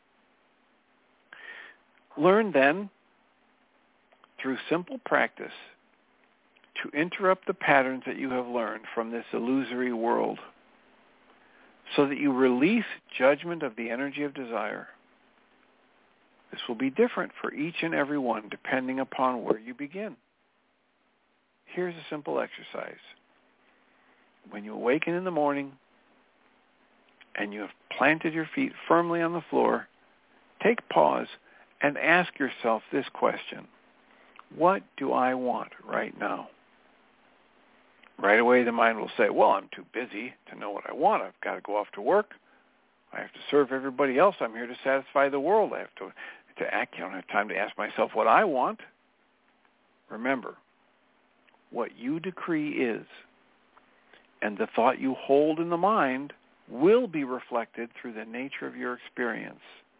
Learn then, through simple practice, to interrupt the patterns that you have learned from this illusory world so that you release judgment of the energy of desire. This will be different for each and every one depending upon where you begin. Here's a simple exercise. When you awaken in the morning and you have planted your feet firmly on the floor, take pause and ask yourself this question: what do I want right now? Right away the mind will say, well, I'm too busy to know what I want. I've got to go off to work. I have to serve everybody else. I'm here to satisfy the world. I have to act. I don't have time to ask myself what I want. Remember, what you decree is, and the thought you hold in the mind will be reflected through the nature of your experience.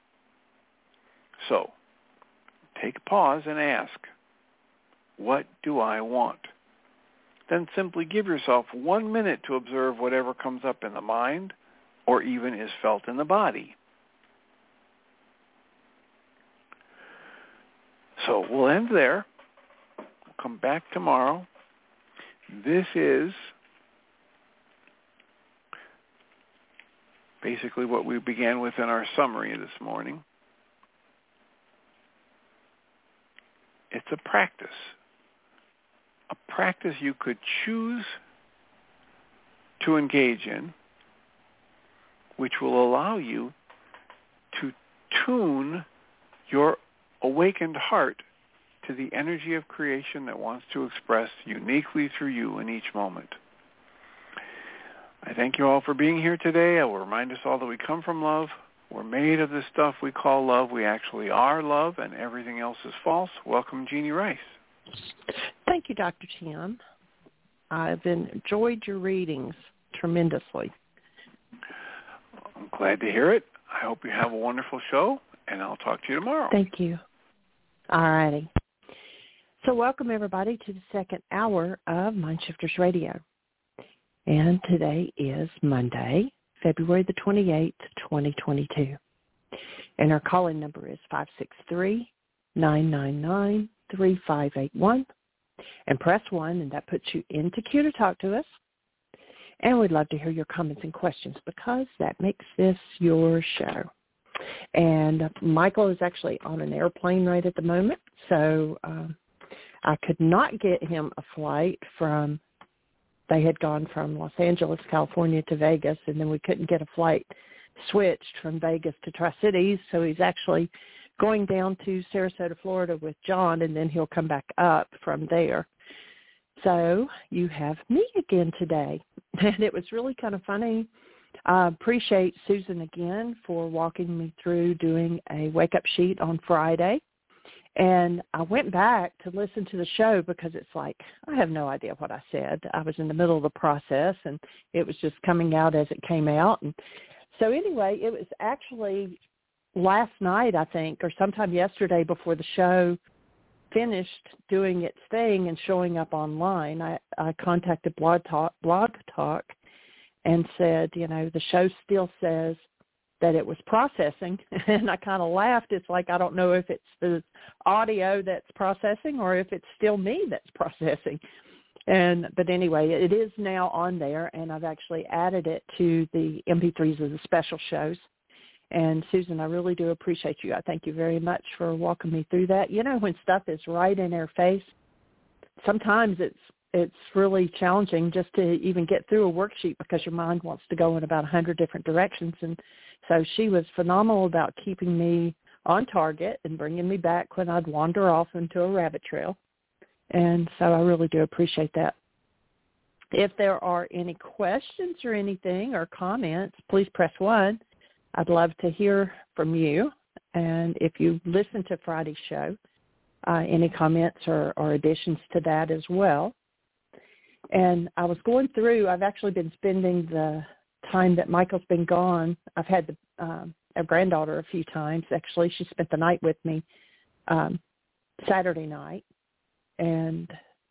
So, take pause and ask, what do I want? Then simply give yourself 1 minute to observe whatever comes up in the mind or even is felt in the body. So we'll end there. We'll come back tomorrow. This is basically what we began with in our summary this morning. It's a practice you could choose to engage in, which will allow you to tune your awakened heart to the energy of creation that wants to express uniquely through you in each moment. I thank you all for being here today. I will remind us all that we come from love. We're made of the stuff we call love. We actually are love, and everything else is false. Welcome, Jeannie Rice. Thank you, Dr. Tim. I've enjoyed your readings tremendously. I'm glad to hear it. I hope you have a wonderful show, and I'll talk to you tomorrow. Thank you. All righty. So welcome, everybody, to the second hour of Mindshifters Radio. And today is Monday, February the 28th, 2022. And our call-in number is 563-999-3581. And press 1, and that puts you into queue to talk to us. And we'd love to hear your comments and questions because that makes this your show. And Michael is actually on an airplane right at the moment, so I could not get him a flight from, they had gone from Los Angeles, California to Vegas, and then we couldn't get a flight switched from Vegas to Tri-Cities, so he's actually going down to Sarasota, Florida with John, and then he'll come back up from there. So you have me again today. And it was really kind of funny I appreciate Susan again for walking me through doing a wake-up sheet on Friday. And I went back to listen to the show because it's like, I have no idea what I said. I was in the middle of the process, and it was just coming out as it came out. And so anyway, it was actually last night, I think, or sometime yesterday before the show finished doing its thing and showing up online. I contacted Blog Talk and said, the show still says that it was processing. And I kind of laughed. It's like, I don't know if it's the audio that's processing or if it's still me that's processing. But anyway, it is now on there, and I've actually added it to the MP3s of the special shows. And Susan, I really do appreciate you. I thank you very much for walking me through that. When stuff is right in our face, sometimes it's really challenging just to even get through a worksheet because your mind wants to go in about 100 different directions. And so she was phenomenal about keeping me on target and bringing me back when I'd wander off into a rabbit trail. And so I really do appreciate that. If there are any questions or anything or comments, please press 1. I'd love to hear from you. And if you listen to Friday's show, any comments or additions to that as well. And I was going through, I've actually been spending the time that Michael's been gone. I've had a granddaughter a few times. Actually, she spent the night with me Saturday night. And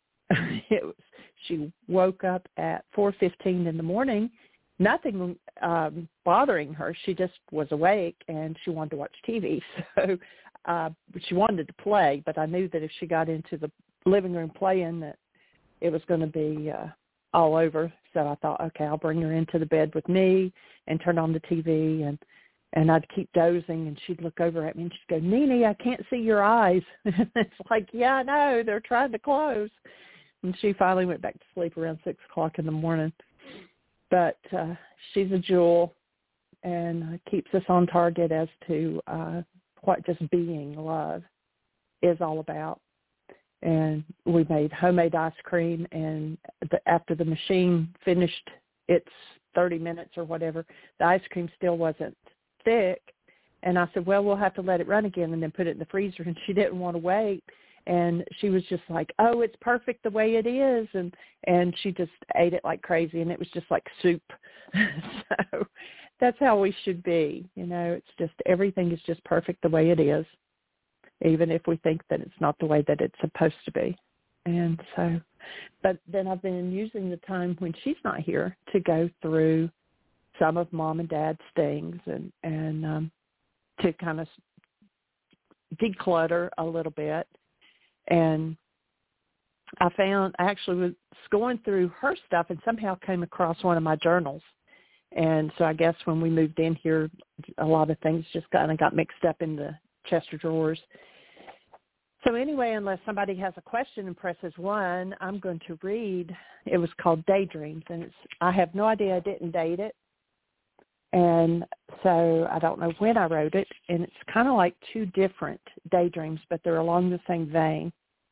she woke up at 4:15 in the morning, nothing bothering her. She just was awake, and she wanted to watch TV. So she wanted to play, but I knew that if she got into the living room playing that it was going to be all over. So I thought, okay, I'll bring her into the bed with me and turn on the TV, and I'd keep dozing, and she'd look over at me, and she'd go, "Nene, I can't see your eyes." It's like, yeah, I know. They're trying to close. And she finally went back to sleep around 6 o'clock in the morning. But she's a jewel and keeps us on target as to what just being love is all about. And we made homemade ice cream, and after the machine finished its 30 minutes or whatever, the ice cream still wasn't thick. And I said, well, we'll have to let it run again and then put it in the freezer. And she didn't want to wait. And she was just like, oh, it's perfect the way it is. And she just ate it like crazy, and it was just like soup. So that's how we should be. It's just everything is just perfect the way it is, even if we think that it's not the way that it's supposed to be. And so, but then I've been using the time when she's not here to go through some of Mom and Dad's things and to kind of declutter a little bit. And I actually was going through her stuff and somehow came across one of my journals. And so I guess when we moved in here, a lot of things just kind of got mixed up in the chest of drawers. So anyway, unless somebody has a question and presses 1, I'm going to read. It was called Daydreams, and I have no idea. I didn't date it. And so I don't know when I wrote it, and it's kind of like 2 different daydreams, but they're along the same vein.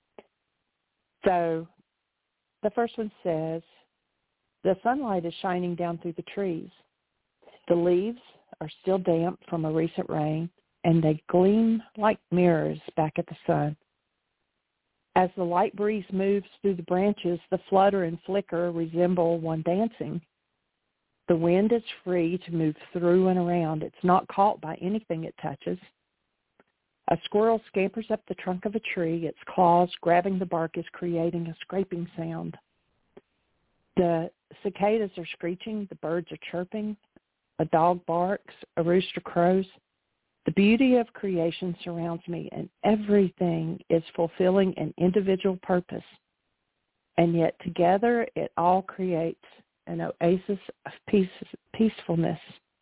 So the first one says, the sunlight is shining down through the trees. The leaves are still damp from a recent rain, and they gleam like mirrors back at the sun. As the light breeze moves through the branches, the flutter and flicker resemble one dancing. The wind is free to move through and around. It's not caught by anything it touches. A squirrel scampers up the trunk of a tree. Its claws grabbing the bark is creating a scraping sound. The cicadas are screeching. The birds are chirping. A dog barks. A rooster crows. The beauty of creation surrounds me, and everything is fulfilling an individual purpose. And yet together it all creates an oasis of peacefulness.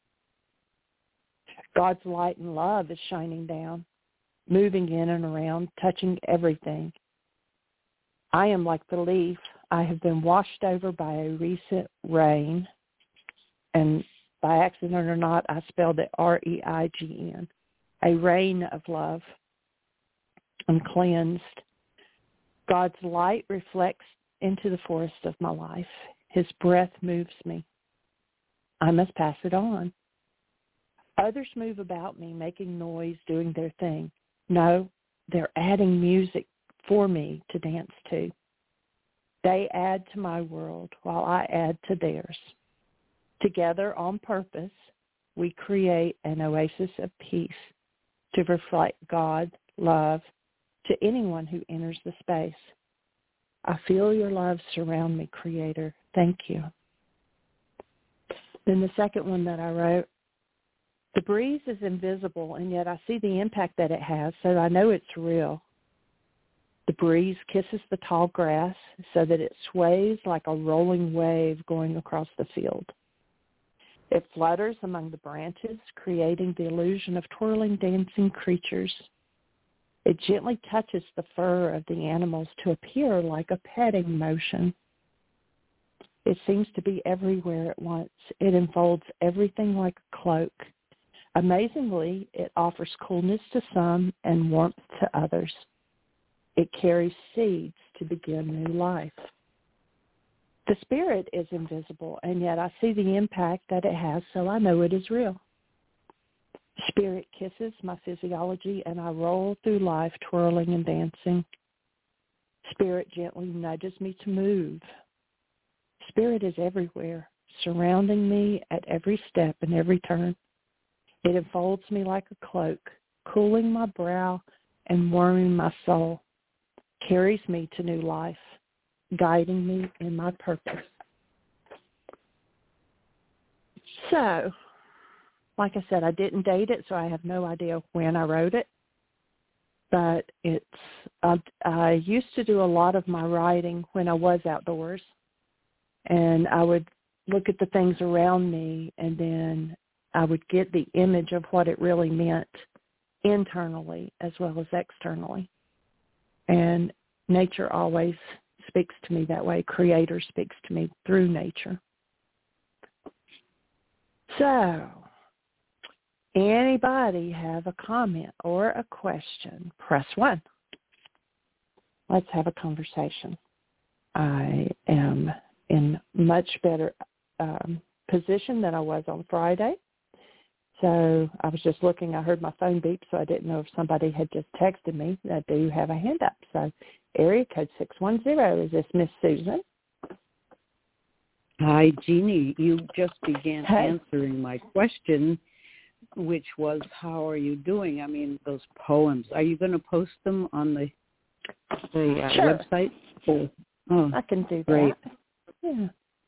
God's light and love is shining down, moving in and around, touching everything. I am like the leaf. I have been washed over by a recent rain, and by accident or not, I spelled it R-E-I-G-N, a rain of love. I'm cleansed. God's light reflects into the forest of my life. His breath moves me. I must pass it on. Others move about me, making noise, doing their thing. No, they're adding music for me to dance to. They add to my world while I add to theirs. Together, on purpose, we create an oasis of peace to reflect God's love to anyone who enters the space. I feel your love surround me, Creator. Thank you. Then the second one that I wrote, the breeze is invisible, and yet I see the impact that it has, so I know it's real. The breeze kisses the tall grass so that it sways like a rolling wave going across the field. It flutters among the branches, creating the illusion of twirling, dancing creatures. It gently touches the fur of the animals to appear like a petting motion. It seems to be everywhere at once. It enfolds everything like a cloak. Amazingly, it offers coolness to some and warmth to others. It carries seeds to begin new life. The spirit is invisible, and yet I see the impact that it has, so I know it is real. Spirit kisses my physiology, and I roll through life twirling and dancing. Spirit gently nudges me to move. Spirit is everywhere, surrounding me at every step and every turn. It enfolds me like a cloak, cooling my brow and warming my soul, carries me to new life, guiding me in my purpose. So, like I said, I didn't date it, so I have no idea when I wrote it. But I used to do a lot of my writing when I was outdoors. And I would look at the things around me, and then I would get the image of what it really meant internally as well as externally. And nature always speaks to me that way. Creator speaks to me through nature. So, anybody have a comment or a question? Press 1. Let's have a conversation. I am in much better position than I was on Friday. So I was just looking. I heard my phone beep, so I didn't know if somebody had just texted me. I do have a hand up. So area code 610. Is this Miss Susan? Hi, Jeannie. You just began answering my question, which was, how are you doing? I mean, those poems. Are you going to post them on the Sure. website? I can do great. that. Yeah.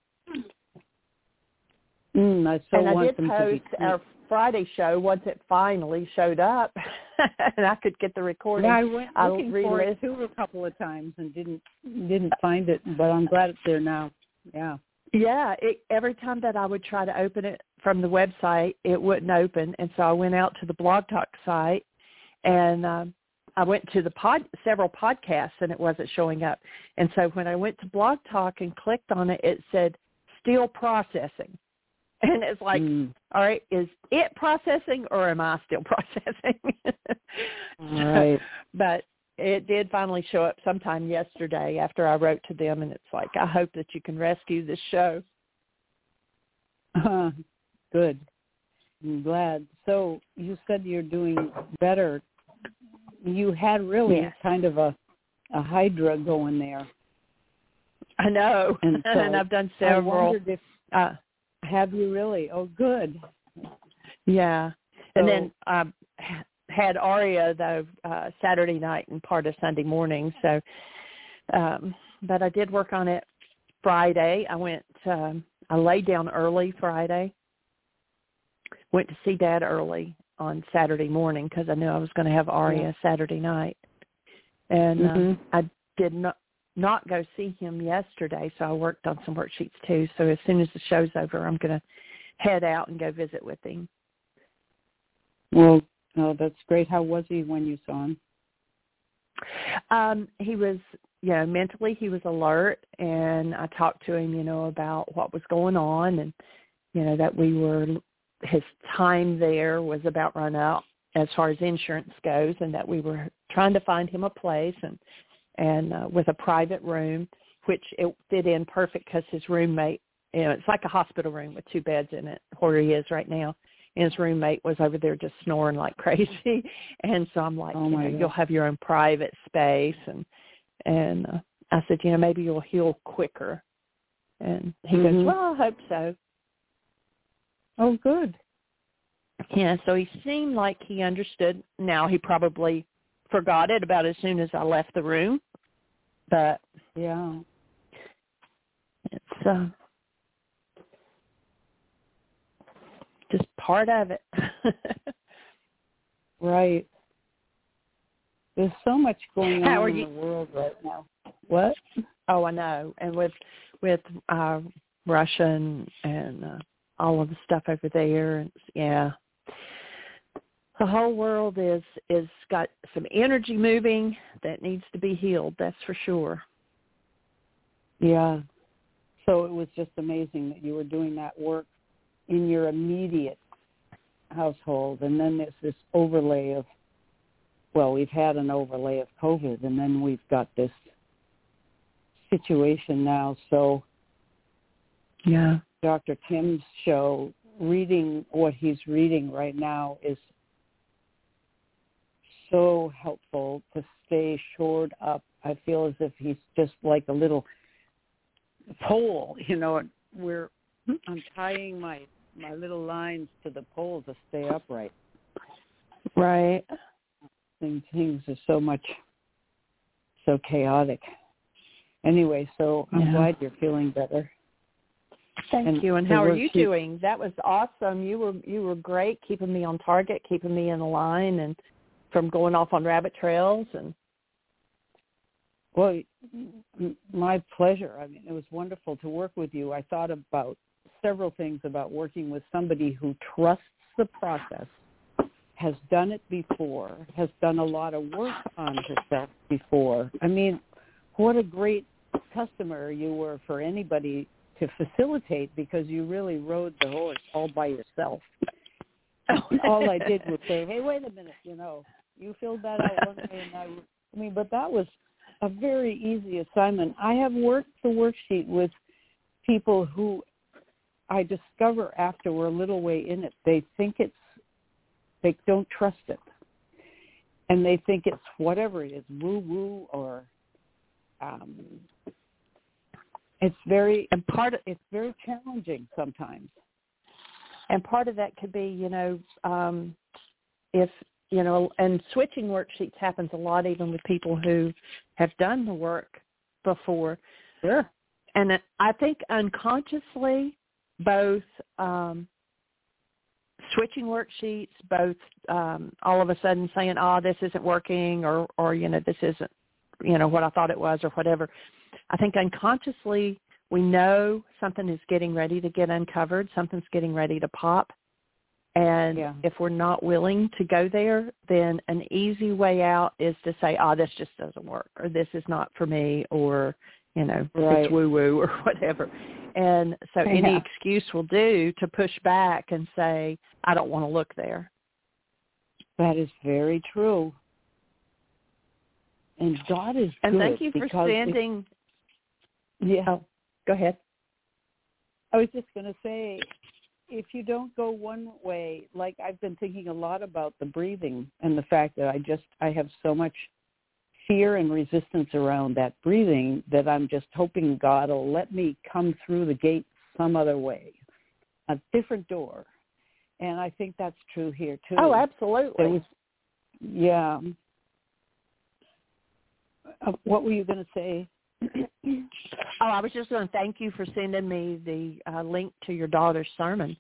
I so and I want did them post to be our Friday show once it finally showed up, and I could get the recording. Yeah, I went looking for it too a couple of times and didn't find it, but I'm glad it's there now. Yeah. Yeah, every time that I would try to open it from the website, it wouldn't open, and so I went out to the Blog Talk site, and I went to the several podcasts, and it wasn't showing up. And so when I went to Blog Talk and clicked on it, it said, still processing. And it's like, all right, is it processing or am I still processing? Right. But it did finally show up sometime yesterday after I wrote to them, and it's like, I hope that you can rescue this show. Good. I'm glad. So you said you're doing better. You had really kind of a hydra going there. I know, and, so and I've done several. I wondered if, have you really? Oh, good. Yeah. And then I had Aria, though, Saturday night and part of Sunday morning. So, but I did work on it Friday. I laid down early Friday, went to see Dad early on Saturday morning because I knew I was going to have Aria Saturday night. And I did not go see him yesterday, so I worked on some worksheets too. So as soon as the show's over, I'm going to head out and go visit with him. Well, that's great. How was he when you saw him? He was, mentally he was alert, and I talked to him, about what was going on, and, that his time there was about run out as far as insurance goes, and that we were trying to find him a place and with a private room, which it fit in perfect because his roommate it's like a hospital room with 2 beds in it where he is right now. And his roommate was over there just snoring like crazy. And so I'm like, you'll have your own private space. And I said, maybe you'll heal quicker. And he goes, well, I hope so. Oh, good. Yeah, so he seemed like he understood. Now he probably forgot it about as soon as I left the room. But yeah, it's just part of it. Right. There's so much going on in the world right now. What? Oh, I know. And with Russia and all of the stuff over there, yeah. The whole world is got some energy moving that needs to be healed. That's for sure. Yeah. So it was just amazing that you were doing that work in your immediate household, and then there's this overlay of, well, we've had an overlay of COVID, and then we've got this situation now. So, yeah, Dr. Tim's show, reading what he's reading right now is so helpful to stay shored up. I feel as if he's just like a little pole, where I'm tying my little lines to the pole to stay upright. Right. Things are so chaotic. Anyway, so I'm glad you're feeling better. Thank you. And how are you doing? That was awesome. You were great, keeping me on target, keeping me in the line, and from going off on rabbit trails. And well, my pleasure. I mean, it was wonderful to work with you. I thought about several things about working with somebody who trusts the process, has done it before, has done a lot of work on herself before. I mean, what a great customer you were for anybody to facilitate, because you really rode the horse all by yourself. All I did was say, hey, wait a minute, you filled that out one way, and but that was a very easy assignment. I have worked the worksheet with people who I discover after we're a little way in it, they don't trust it. And they think it's whatever it is, woo-woo, or it's very challenging sometimes. And part of that could be, if, and switching worksheets happens a lot even with people who have done the work before. Sure. And I think unconsciously, both switching worksheets, both all of a sudden saying, this isn't working, or this isn't, what I thought it was, or whatever. I think unconsciously we know something is getting ready to get uncovered, something's getting ready to pop. And if we're not willing to go there, then an easy way out is to say, this just doesn't work, or this is not for me, or, it's woo-woo, or whatever. And so any excuse will do to push back and say, I don't want to look there. That is very true. And God is good. And thank you for standing. Oh, go ahead. I was just going to say, if you don't go one way, like I've been thinking a lot about the breathing and the fact that I have so much fear and resistance around that breathing that I'm just hoping God will let me come through the gate some other way, a different door. And I think that's true here too. Oh, absolutely. What were you going to say? I was just going to thank you for sending me the link to your daughter's sermon.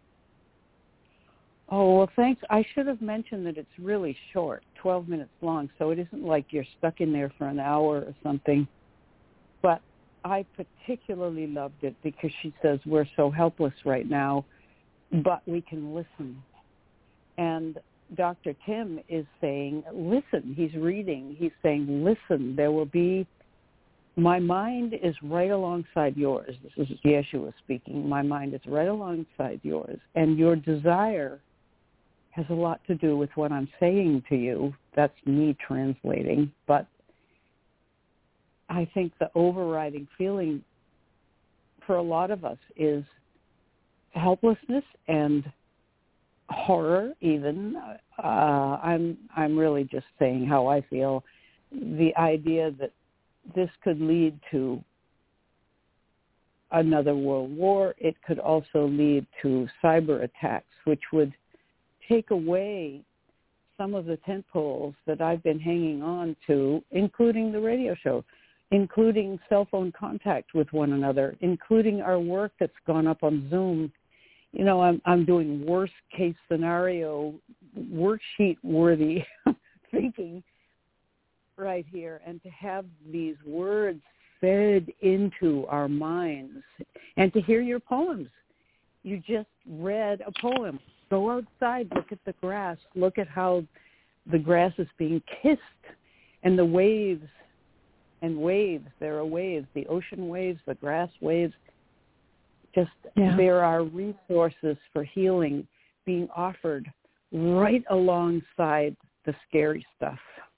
Oh, well, thanks. I should have mentioned that it's really short, 12 minutes long, so it isn't like you're stuck in there for an hour or something. But I particularly loved it because she says we're so helpless right now, but we can listen. And Dr. Tim is saying, listen. He's reading. He's saying, listen, there will be, my mind is right alongside yours. This is Yeshua speaking. My mind is right alongside yours. And your desire has a lot to do with what I'm saying to you. That's me translating. But I think the overriding feeling for a lot of us is helplessness and horror even. I'm really just saying how I feel. The idea that this could lead to another world war. It could also lead to cyber attacks, which would take away some of the tent poles that I've been hanging on to, including the radio show, including cell phone contact with one another, including our work that's gone up on Zoom. You know, I'm doing worst case scenario, worksheet worthy thinking right here, and to have these words fed into our minds, and to hear your poems. You just read a poem. Go outside, look at the grass, look at how the grass is being kissed, and the waves, there are waves, the ocean waves, the grass waves. There are resources for healing being offered right alongside the scary stuff.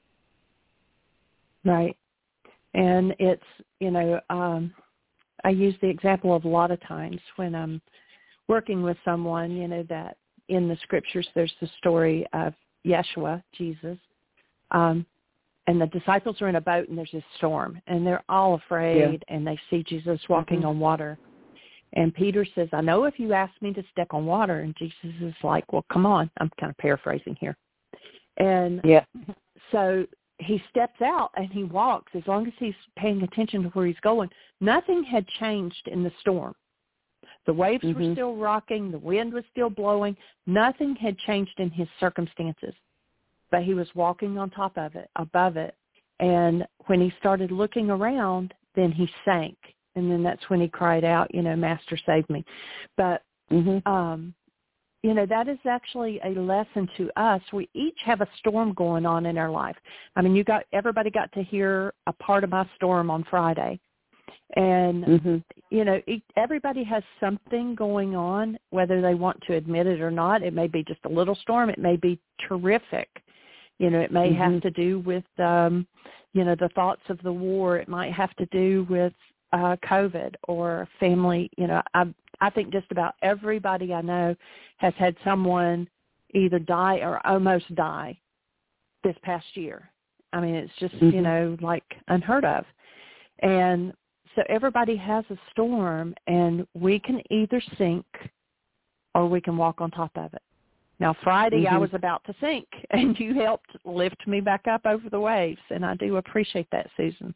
Right. And it's, you know, I use the example of a lot of times when I'm working with someone, you know, that in the scriptures there's the story of Yeshua, Jesus, and the disciples are in a boat and there's a storm and they're all afraid and they see Jesus walking on water. And Peter says, I know if you ask me to step on water. And Jesus is like, well, come on. I'm kind of paraphrasing here. And so he steps out and he walks. As long as he's paying attention to where he's going, nothing had changed in the storm. The waves were still rocking. The wind was still blowing. Nothing had changed in his circumstances. But he was walking on top of it, above it. And when he started looking around, then he sank. And then that's when he cried out, you know, Master, save me. But, you know, that is actually a lesson to us. We each have a storm going on in our life. I mean, everybody got to hear a part of my storm on Friday. And, you know, everybody has something going on, whether they want to admit it or not. It may be just a little storm. It may be terrific. You know, it may have to do with, you know, the thoughts of the war. It might have to do with COVID or family. You know, I think just about everybody I know has had someone either die or almost die this past year. I mean, it's just, you know, like unheard of. And so everybody has a storm, and we can either sink or we can walk on top of it. Now, Friday I was about to sink, and you helped lift me back up over the waves, and I do appreciate that, Susan.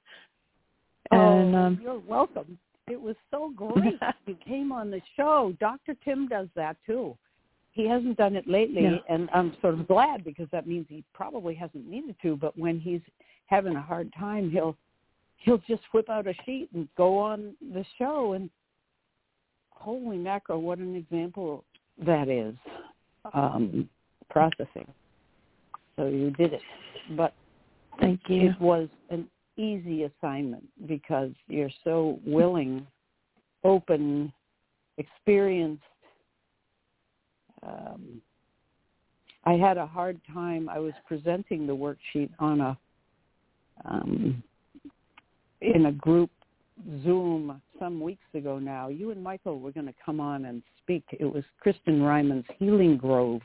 And, you're welcome. It was so great. You came on the show. Dr. Tim does that, too. He hasn't done it lately, and I'm sort of glad because that means he probably hasn't needed to, but when he's having a hard time, he'll just whip out a sheet and go on the show, and holy mackerel, what an example that is, processing. So you did it. But thank you. It was an easy assignment because you're so willing, open, experienced. I had a hard time. I was presenting the worksheet on in a group Zoom some weeks ago now. You and Michael were going to come on and speak. It was Kristen Ryman's Healing Grove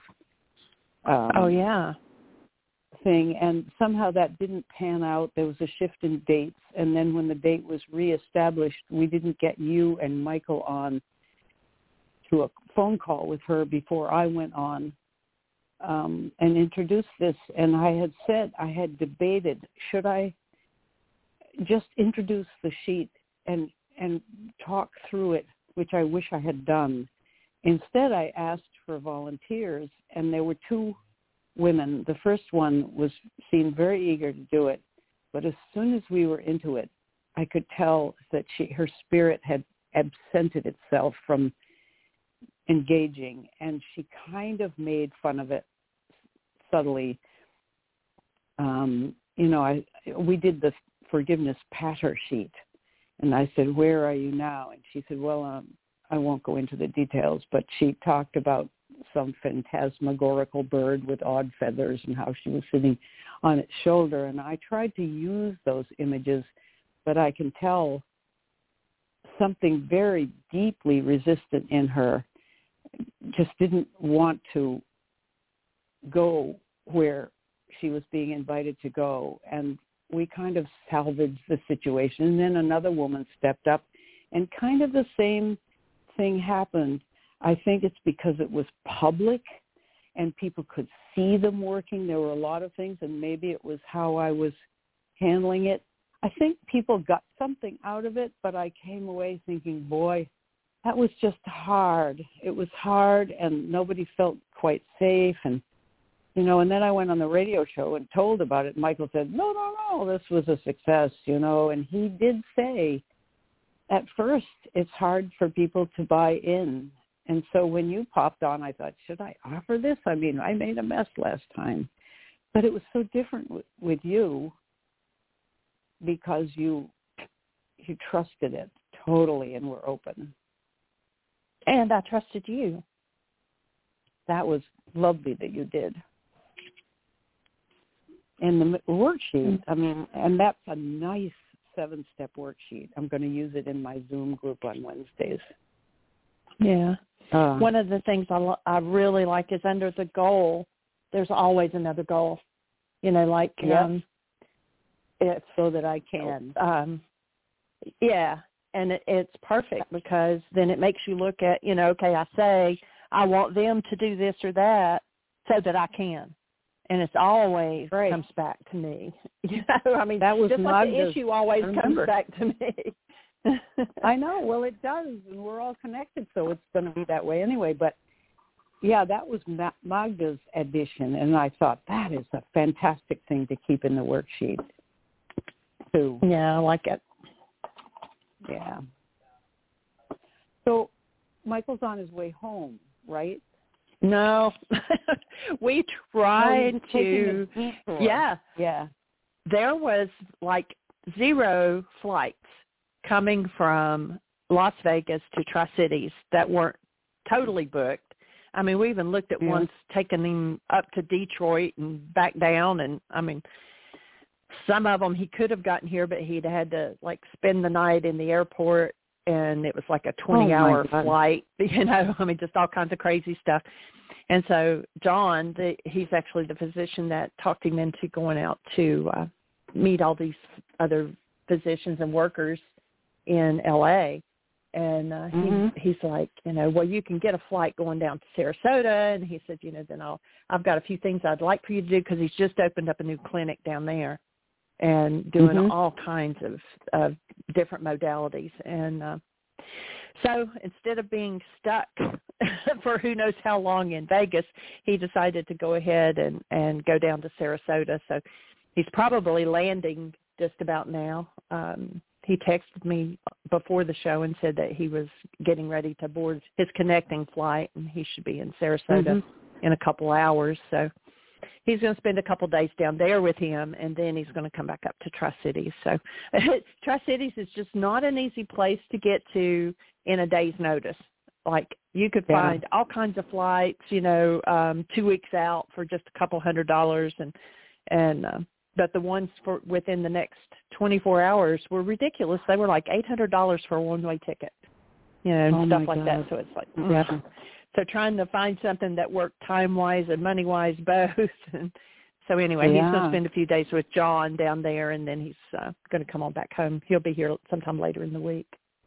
thing, and somehow that didn't pan out. There was a shift in dates, and then when the date was reestablished, we didn't get you and Michael on to a phone call with her before I went on and introduced this. And I had debated, should I just introduce the sheet and talk through it, which I wish I had done. Instead, I asked for volunteers, and there were two women. The first one seemed very eager to do it, but as soon as we were into it, I could tell that her spirit had absented itself from engaging, and she kind of made fun of it subtly. We did the forgiveness patter sheet, and I said, where are you now? And she said, well, I won't go into the details, but she talked about some phantasmagorical bird with odd feathers and how she was sitting on its shoulder. And I tried to use those images, but I can tell something very deeply resistant in her, just didn't want to go where she was being invited to go. And we kind of salvaged the situation. And then another woman stepped up, and kind of the same thing happened. I think it's because it was public and people could see them working. There were a lot of things, and maybe it was how I was handling it. I think people got something out of it, but I came away thinking, boy, that was just hard. It was hard, and nobody felt quite safe. And, you know, and then I went on the radio show and told about it. Michael said, no, this was a success, you know. And he did say, at first, it's hard for people to buy in. And so when you popped on, I thought, should I offer this? I mean, I made a mess last time. But it was so different with you because you trusted it totally and were open. And I trusted you. That was lovely that you did. And the worksheet, I mean, and that's a nice 7-step worksheet. I'm going to use it in my Zoom group on Wednesdays. Yeah. One of the things I really like is under the goal, there's always another goal. You know, like it's so that I can. Yeah, and it's perfect because then it makes you look at, you know, okay, I say I want them to do this or that so that I can. And it's always comes back to me. You know, I mean, that was just like the issue always comes back to me. I know. Well, it does, and we're all connected, so it's going to be that way anyway. But, yeah, that was Magda's addition, and I thought that is a fantastic thing to keep in the worksheet, too. Yeah, I like it. Yeah. So Michael's on his way home, right? No. We tried to. Yeah. There was like 0 flights coming from Las Vegas to Tri-Cities that weren't totally booked. I mean, we even looked at once taking him up to Detroit and back down. And, I mean, some of them he could have gotten here, but he'd had to, like, spend the night in the airport, and it was like a 20-hour flight. You know, I mean, just all kinds of crazy stuff. And so John, he's actually the physician that talked him into going out to meet all these other physicians and workers in L.A., and he's like, you know, well, you can get a flight going down to Sarasota, and he said, you know, then I've got a few things I'd like for you to do because he's just opened up a new clinic down there and doing all kinds of different modalities. And so instead of being stuck for who knows how long in Vegas, he decided to go ahead and go down to Sarasota. So he's probably landing just about now. He texted me before the show and said that he was getting ready to board his connecting flight, and he should be in Sarasota in a couple hours. So he's going to spend a couple days down there with him, and then he's going to come back up to Tri-Cities. So Tri-Cities is just not an easy place to get to in a day's notice. Like, you could find all kinds of flights, you know, 2 weeks out for just a couple $100, but the ones for within the next 24 hours were ridiculous. They were like $800 for a one-way ticket, you know, and stuff like that. So it's like, so trying to find something that worked time-wise and money-wise both. And so anyway, he's going to spend a few days with John down there, and then he's going to come on back home. He'll be here sometime later in the week.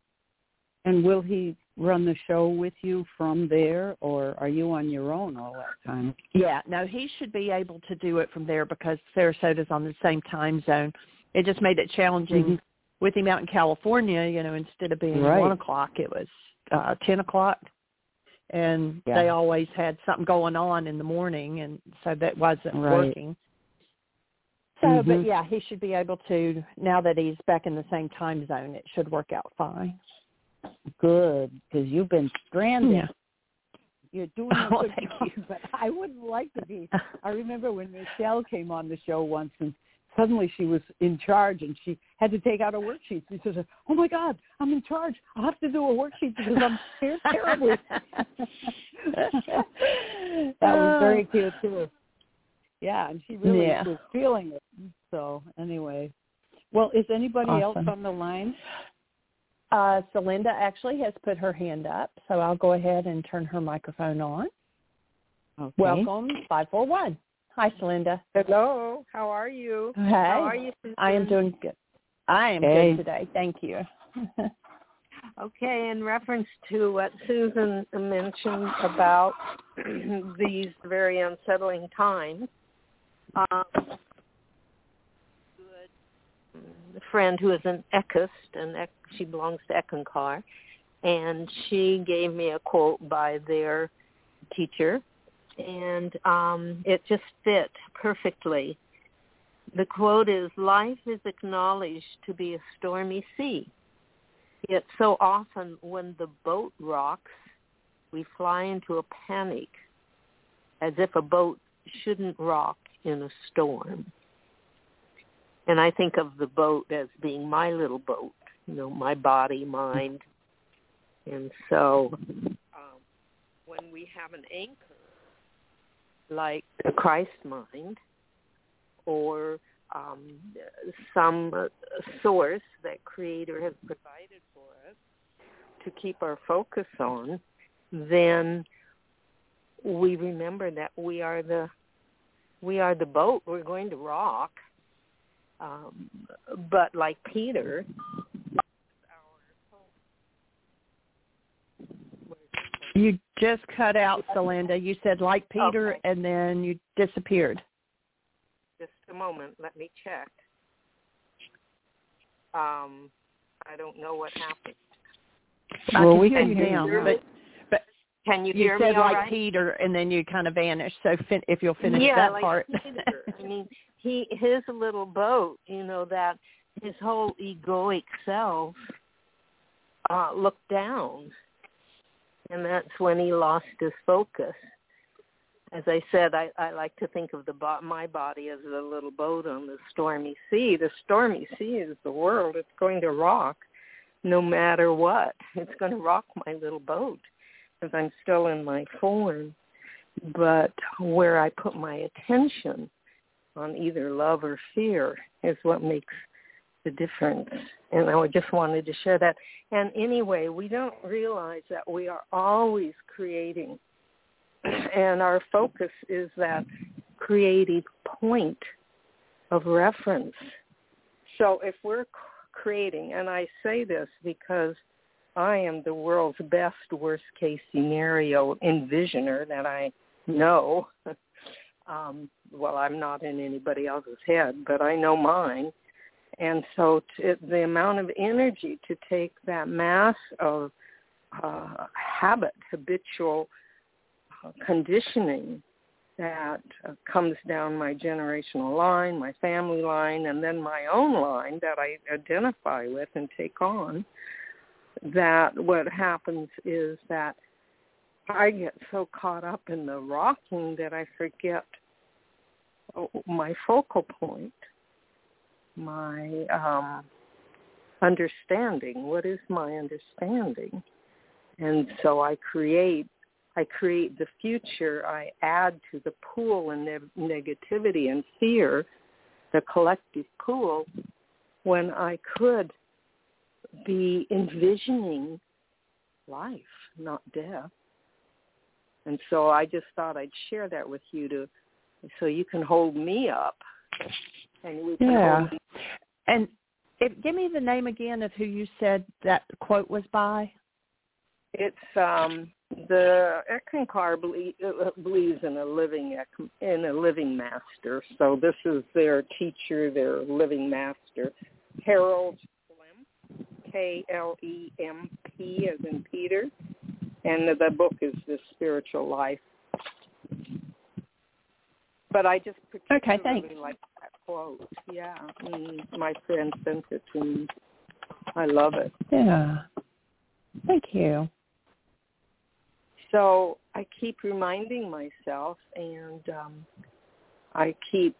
And will he run the show with you from there, or are you on your own all that time? Yeah, no, he should be able to do it from there because Sarasota's on the same time zone. It just made it challenging with him out in California. You know, instead of being 1 o'clock, it was 10 o'clock. And they always had something going on in the morning, and so that wasn't working. So, but yeah, he should be able to, now that he's back in the same time zone, it should work out fine. Good, because you've been stranded. Yeah. You're doing a good job, but I wouldn't like to be. I remember when Michelle came on the show once, and suddenly she was in charge, and she had to take out a worksheet. She says, oh, my God, I'm in charge. I'll have to do a worksheet because I'm scared terribly. That was very cute, too. Yeah, and she really was feeling it. So, anyway. Well, is anybody else on the line? Celinda actually has put her hand up, so I'll go ahead and turn her microphone on. Okay. Welcome, 541. Hi, Celinda. Hello. How are you? Hey. How are you, Susan? I am doing good. I am good today. Thank you. Okay, in reference to what Susan mentioned about these very unsettling times, a friend who is an Ekist, she belongs to Eckankar, and she gave me a quote by their teacher, and it just fit perfectly. The quote is, "Life is acknowledged to be a stormy sea. Yet so often when the boat rocks, we fly into a panic as if a boat shouldn't rock in a storm." And I think of the boat as being my little boat, my body, mind. And so when we have an anchor like the Christ mind or some source that Creator has provided for us to keep our focus on, then we remember that we are the boat. We're going to rock, but like Peter, you just cut out, Celinda. You said like Peter, okay. And then you disappeared. Just a moment. Let me check. I don't know what happened. Well, we can hear you now, but can you hear me? You said all like right? Peter, and then you kind of vanished. So if you'll finish yeah, that like part. Peter. I mean, his little boat, that his whole egoic self looked down, and that's when he lost his focus. As I said, I like to think of my body as a little boat on the stormy sea. The stormy sea is the world. It's going to rock no matter what. It's going to rock my little boat because I'm still in my form. But where I put my attention on either love or fear is what makes the difference. And I just wanted to share that. And anyway, we don't realize that we are always creating. And our focus is that creative point of reference. So if we're creating, and I say this because I am the world's best worst-case scenario envisioner that I know. Well, I'm not in anybody else's head, but I know mine. And so the amount of energy to take that mass of habitual conditioning that comes down my generational line, my family line, and then my own line that I identify with and take on, that what happens is that I get so caught up in the rocking that I forget my focal point, my understanding. What is my understanding? And so I create the future. I add to the pool and negativity and fear, the collective pool, when I could be envisioning life, not death. And so I just thought I'd share that with you so you can hold me up. And we can hold me. And give me the name again of who you said that quote was by. It's the Eckankar believes in a living master. So this is their teacher, their living master, Harold Klemp, K-L-E-M-P as in Peter, and the book is The Spiritual Life. But I just particularly like that quote. Yeah, my friend sent it to me. I love it. Yeah, thank you. So I keep reminding myself, and I keep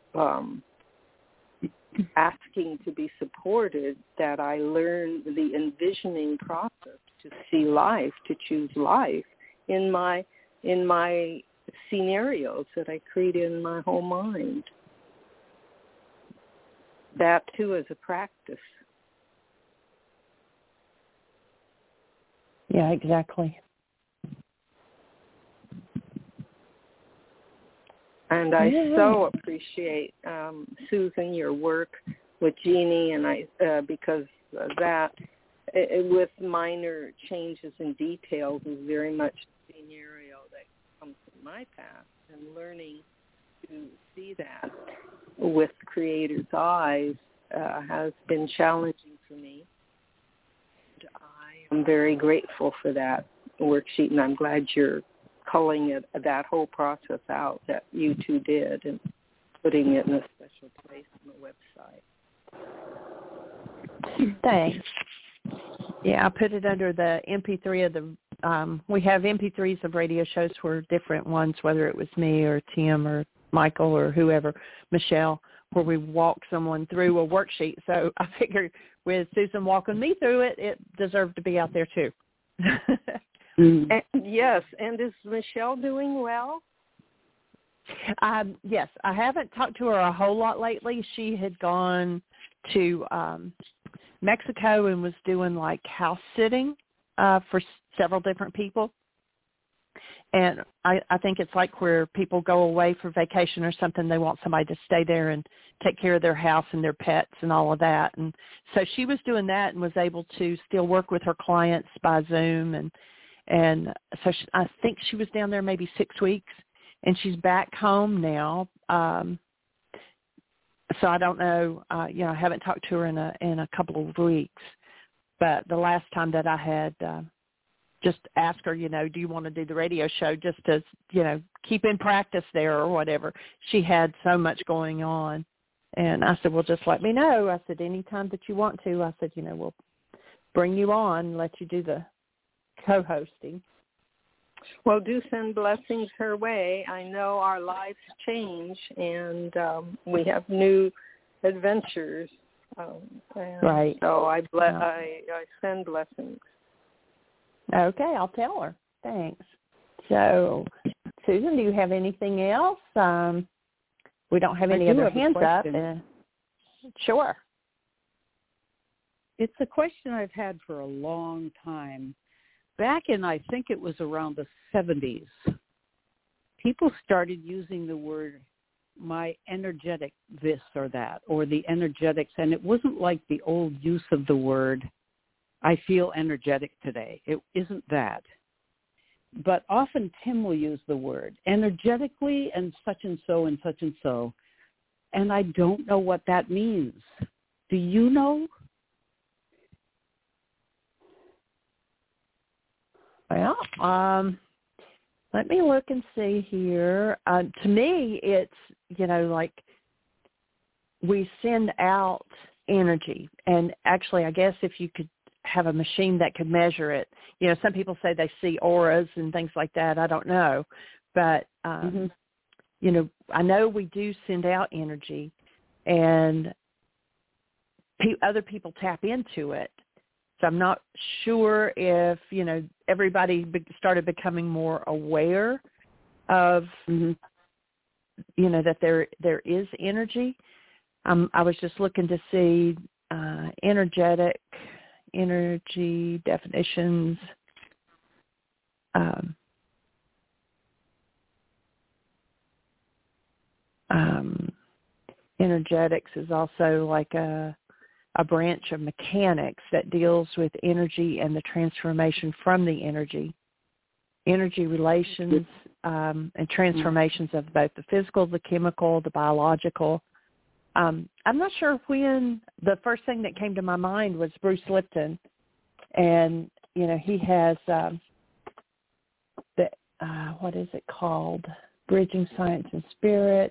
asking to be supported, that I learn the envisioning process to see life, to choose life in my scenarios that I create in my whole mind. That too is a practice. Yeah, exactly. And I so appreciate, Susan, your work with Jeannie, and because that, with minor changes in details, is very much the scenario that comes from my past, and learning to see that with Creator's eyes has been challenging for me. And I am very grateful for that worksheet, and I'm glad you're culling that whole process out that you two did and putting it in a special place on the website. Thanks. Yeah, I put it under the MP3 of the, we have MP3s of radio shows for different ones, whether it was me or Tim or Michael or whoever, Michelle, where we walk someone through a worksheet. So I figured with Susan walking me through it, it deserved to be out there too. And, yes, and is Michelle doing well? Yes, I haven't talked to her a whole lot lately. She had gone to Mexico and was doing like house sitting for several different people. And I think it's like where people go away for vacation or something. They want somebody to stay there and take care of their house and their pets and all of that. And so she was doing that and was able to still work with her clients by Zoom. And so I think she was down there maybe 6 weeks, and she's back home now. So I don't know, I haven't talked to her in a couple of weeks. But the last time that I had just asked her, do you want to do the radio show just to, keep in practice there or whatever, she had so much going on. And I said, well, just let me know. I said, anytime that you want to. I said, we'll bring you on and let you do the co-hosting. Well, do send blessings her way. I know our lives change, and we have new adventures. Right. So I send blessings. Okay, I'll tell her. Thanks. So, Susan, do you have anything else? We don't have any other hands up. Sure. It's a question I've had for a long time. Back in, I think it was around the 70s, people started using the word my energetic this or that, or the energetics, and it wasn't like the old use of the word I feel energetic today. It isn't that. But often Tim will use the word energetically and such and so and such and so, and I don't know what that means. Do you know? Well, let me look and see here. To me, it's, like we send out energy. And actually, I guess if you could have a machine that could measure it, some people say they see auras and things like that. I don't know. But, I know we do send out energy, and other people tap into it. So I'm not sure if, everybody started becoming more aware of, that there is energy. I was just looking to see energy definitions. Energetics is also like a branch of mechanics that deals with energy and the transformation from the energy relations, and transformations of both the physical, the chemical, the biological. I'm not sure when the first thing that came to my mind was Bruce Lipton. And, he has what is it called? Bridging Science and Spirit.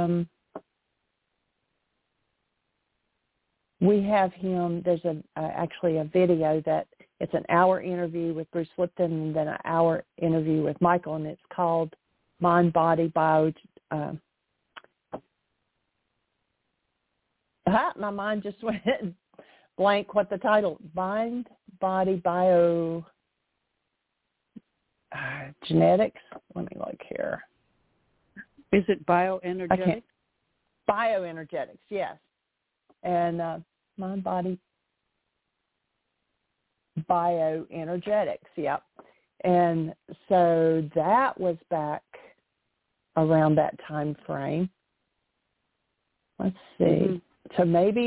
We have him, there's actually a video that it's an hour interview with Bruce Lipton and then an hour interview with Michael, and it's called Mind, Body, Bio. My mind just went blank what the title, Mind, Body, Bio, Genetics. Let me look here. Is it bioenergetics? Bioenergetics, yes. And Mind, Body, bioenergetics, yep. And so that was back around that time frame. Let's see. Mm-hmm. So maybe,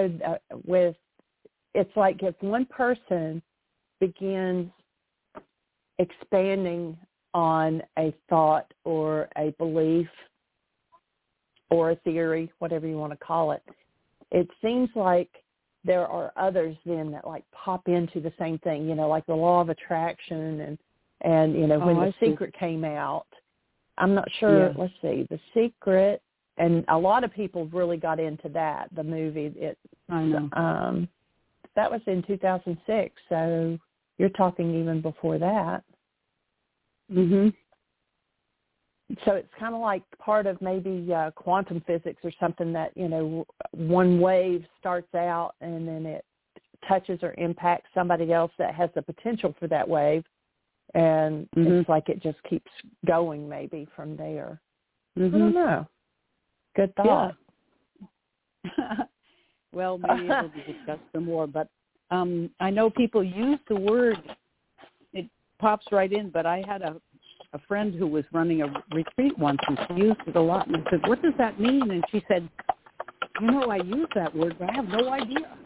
it's like if one person begins expanding on a thought or a belief or a theory, whatever you want to call it, it seems like there are others then that like pop into the same thing, like the law of attraction and when The Secret came out. I'm not sure. Yeah. Let's see. The Secret, and a lot of people really got into that, the movie. I know. That was in 2006, so you're talking even before that. Mhm. So it's kind of like part of maybe quantum physics or something that, one wave starts out and then it touches or impacts somebody else that has the potential for that wave. And it's like it just keeps going maybe from there. Mm-hmm. I don't know. Good thought. Yeah. Well, maybe we'll discuss some more. But I know people use the word, it pops right in, but I had a friend who was running a retreat once, and she used it a lot. And I said, what does that mean? And she said, I use that word, but I have no idea.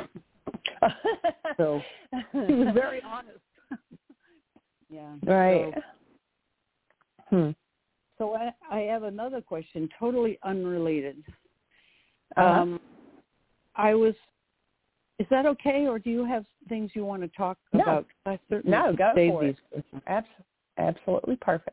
So she was very honest. Yeah. Right. So I have another question, totally unrelated. Is that okay, or do you have things you want to talk about? I certainly go for it. Absolutely perfect.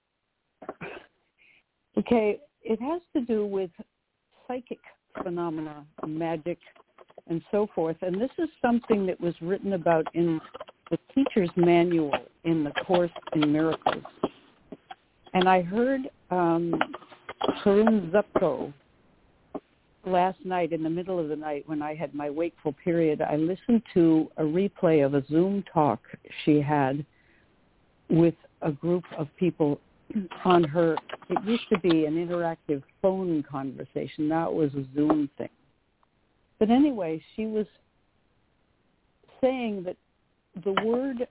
Okay, it has to do with psychic phenomena, magic, and so forth. And this is something that was written about in the teacher's manual in the Course in Miracles. And I heard Karun Zupko last night, in the middle of the night when I had my wakeful period. I listened to a replay of a Zoom talk she had with a group of people on her. It used to be an interactive phone conversation. Now it was a Zoom thing. But anyway, she was saying that the word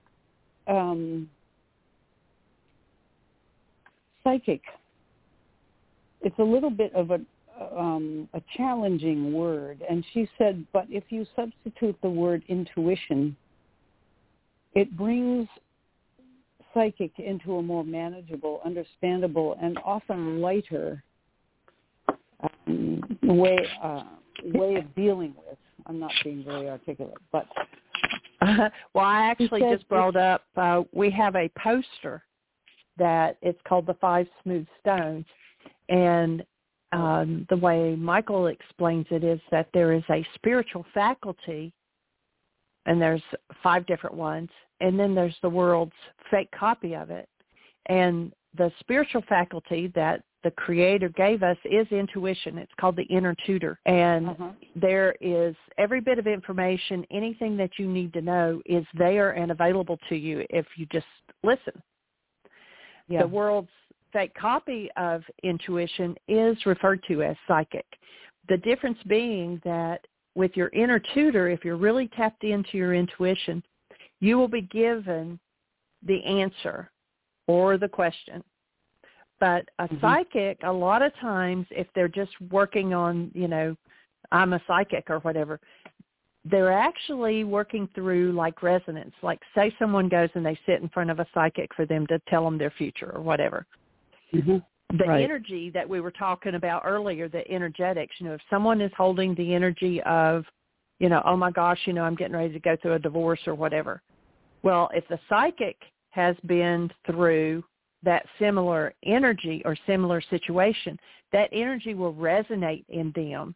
psychic, it's a little bit of a challenging word. And she said, but if you substitute the word intuition, it brings psychic into a more manageable, understandable, and often lighter way of dealing with. I'm not being very articulate, but well, I actually just brought up. We have a poster that it's called the 5 Smooth Stones, and the way Michael explains it is that there is a spiritual faculty, and there's 5 different ones, and then there's the world's fake copy of it. And the spiritual faculty that the Creator gave us is intuition. It's called the inner tutor. And there is every bit of information, anything that you need to know is there and available to you if you just listen. Yeah. The world's fake copy of intuition is referred to as psychic. The difference being that with your inner tutor, if you're really tapped into your intuition, you will be given the answer or the question. But a psychic, a lot of times, if they're just working on, I'm a psychic or whatever, they're actually working through like resonance. Like say someone goes and they sit in front of a psychic for them to tell them their future or whatever. The energy that we were talking about earlier, the energetics, if someone is holding the energy of, oh my gosh, I'm getting ready to go through a divorce or whatever. Well, if the psychic has been through that similar energy or similar situation, that energy will resonate in them.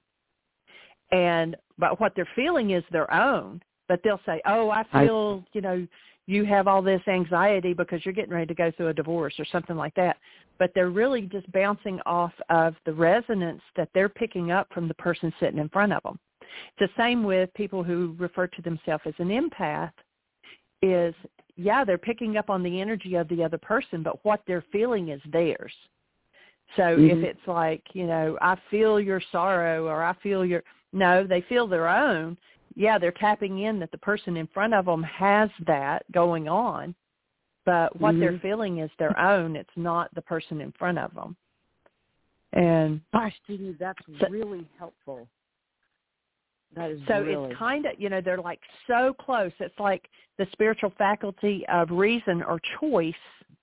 But what they're feeling is their own. But they'll say, oh, I feel, you have all this anxiety because you're getting ready to go through a divorce or something like that. But they're really just bouncing off of the resonance that they're picking up from the person sitting in front of them. It's the same with people who refer to themselves as an empath is, they're picking up on the energy of the other person, but what they're feeling is theirs. So if it's like, I feel your sorrow or I feel no, they feel their own, yeah, they're tapping in that the person in front of them has that going on, but what they're feeling is their own. It's not the person in front of them. And gosh, Judy, that's really helpful. That is so really. It's kind of, they're like so close. It's like the spiritual faculty of reason or choice.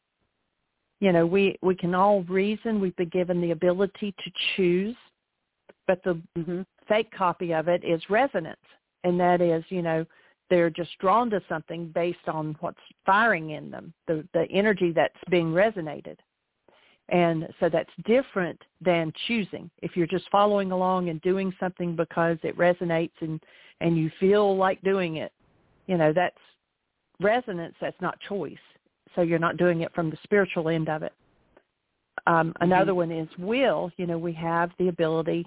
We can all reason. We've been given the ability to choose, but the fake copy of it is resonance. And that is, they're just drawn to something based on what's firing in them, the energy that's being resonated. And so that's different than choosing. If you're just following along and doing something because it resonates and you feel like doing it, that's resonance, that's not choice. So you're not doing it from the spiritual end of it. Another one is will. We have the ability,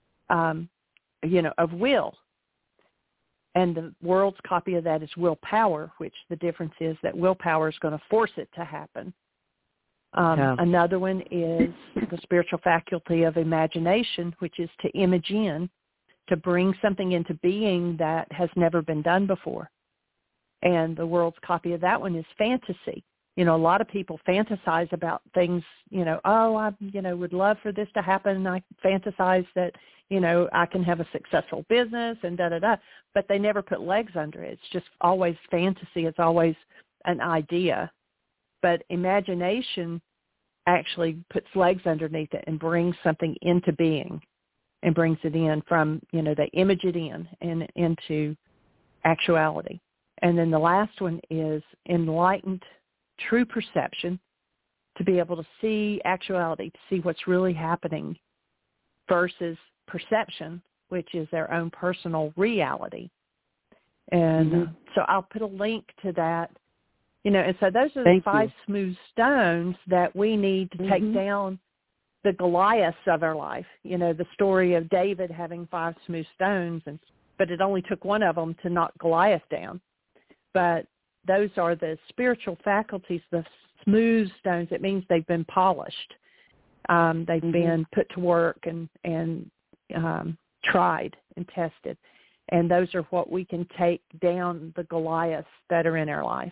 of will. And the world's copy of that is willpower, which the difference is that willpower is going to force it to happen. Another one is the spiritual faculty of imagination, which is to image in, to bring something into being that has never been done before. And the world's copy of that one is fantasy. A lot of people fantasize about things, I would love for this to happen. I fantasize that, I can have a successful business and da-da-da, but they never put legs under it. It's just always fantasy. It's always an idea. But imagination actually puts legs underneath it and brings something into being and brings it in from, they image it in and into actuality. And then the last one is enlightened true perception, to be able to see actuality, to see what's really happening, versus perception, which is their own personal reality. And so I'll put a link to that. And so those are the 5 smooth stones that we need to take down the Goliaths of our life. The story of David having 5 smooth stones, but it only took one of them to knock Goliath down. But those are the spiritual faculties, the smooth stones. It means they've been polished. They've been put to work and tried and tested. And those are what we can take down the Goliaths that are in our life.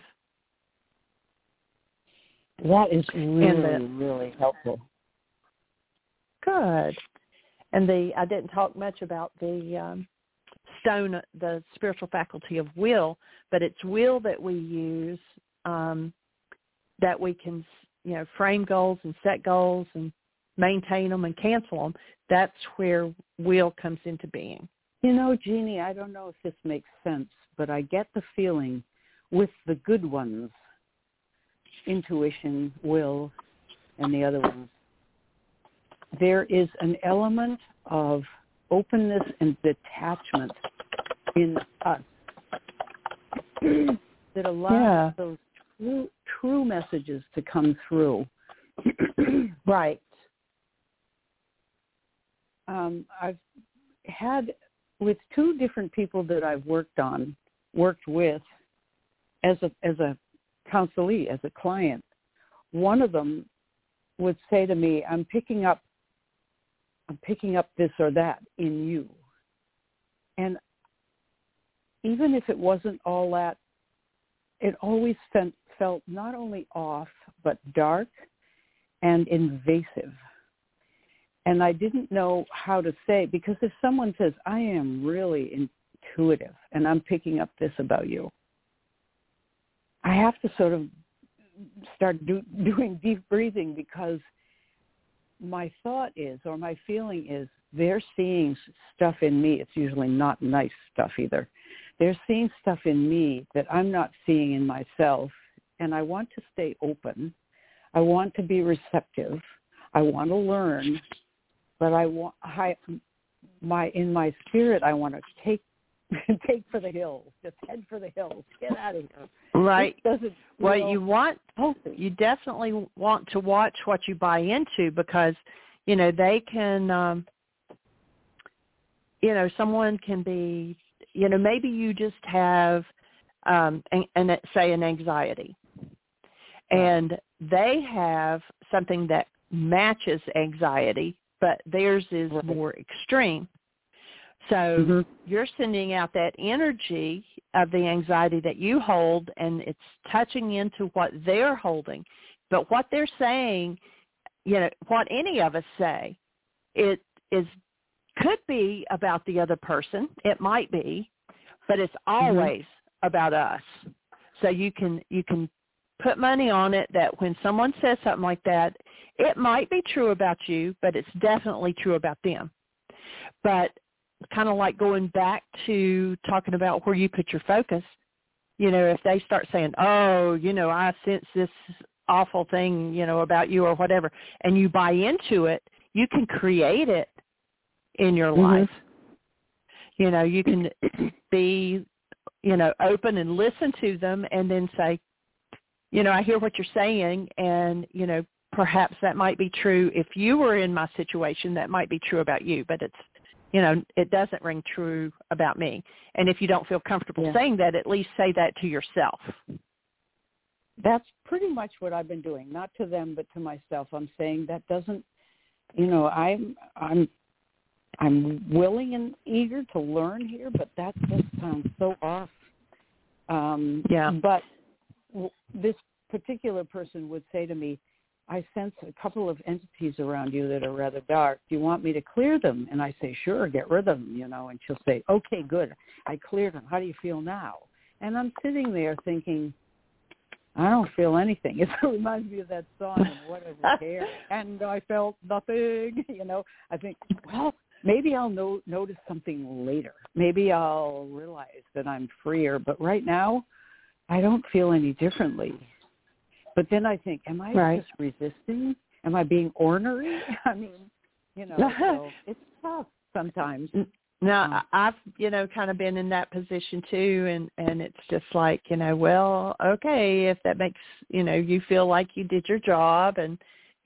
That is really, really helpful. Good. And I didn't talk much about the stone, the spiritual faculty of will, but it's will that we use, that we can, frame goals and set goals and maintain them and cancel them. That's where will comes into being. Jeannie, I don't know if this makes sense, but I get the feeling with the good ones, intuition, will, and the other ones, there is an element of openness and detachment in us that allows those true messages to come through. Right. I've had, with 2 different people that I've worked with as a counselee, as a client, one of them would say to me, I'm picking up this or that in you. And even if it wasn't all that, it always felt not only off, but dark and invasive. And I didn't know how to say, because if someone says, I am really intuitive and I'm picking up this about you, I have to sort of start doing deep breathing, because my thought is, or my feeling is, they're seeing stuff in me. It's usually not nice stuff either. They're seeing stuff in me that I'm not seeing in myself, and I want to stay open. I want to be receptive. I want to learn, but in my spirit, I want to take for the hills, just head for the hills, get out of here. Right. You definitely want to watch what you buy into, because, they can, someone can be, maybe you just have, say an anxiety, and they have something that matches anxiety, but theirs is more extreme. So you're sending out that energy of the anxiety that you hold, and it's touching into what they're holding. But what they're saying, what any of us say, it could be about the other person. It might be, but it's always about us. So you can put money on it that when someone says something like that, it might be true about you, but it's definitely true about them. But kind of like going back to talking about where you put your focus, if they start saying, oh, I sense this awful thing, about you or whatever, and you buy into it, you can create it in your life. You can be, open and listen to them and then say, I hear what you're saying, and, perhaps that might be true. If you were in my situation, that might be true about you, but it's, it doesn't ring true about me. And if you don't feel comfortable saying that, at least say that to yourself. That's pretty much what I've been doing, not to them, but to myself. I'm saying that doesn't, I'm willing and eager to learn here, but that just sounds so off. But this particular person would say to me, I sense a couple of entities around you that are rather dark. Do you want me to clear them? And I say, sure, get rid of them, and she'll say, okay, good. I cleared them. How do you feel now? And I'm sitting there thinking, I don't feel anything. It reminds me of that song, and whatever care. And I felt nothing, I think, well, maybe I'll notice something later. Maybe I'll realize that I'm freer. But right now, I don't feel any differently. But then I think, am I just resisting? Am I being ornery? I mean, so it's tough sometimes. No, I've, kind of been in that position too. And it's just like, well, okay, if that makes, you feel like you did your job, and,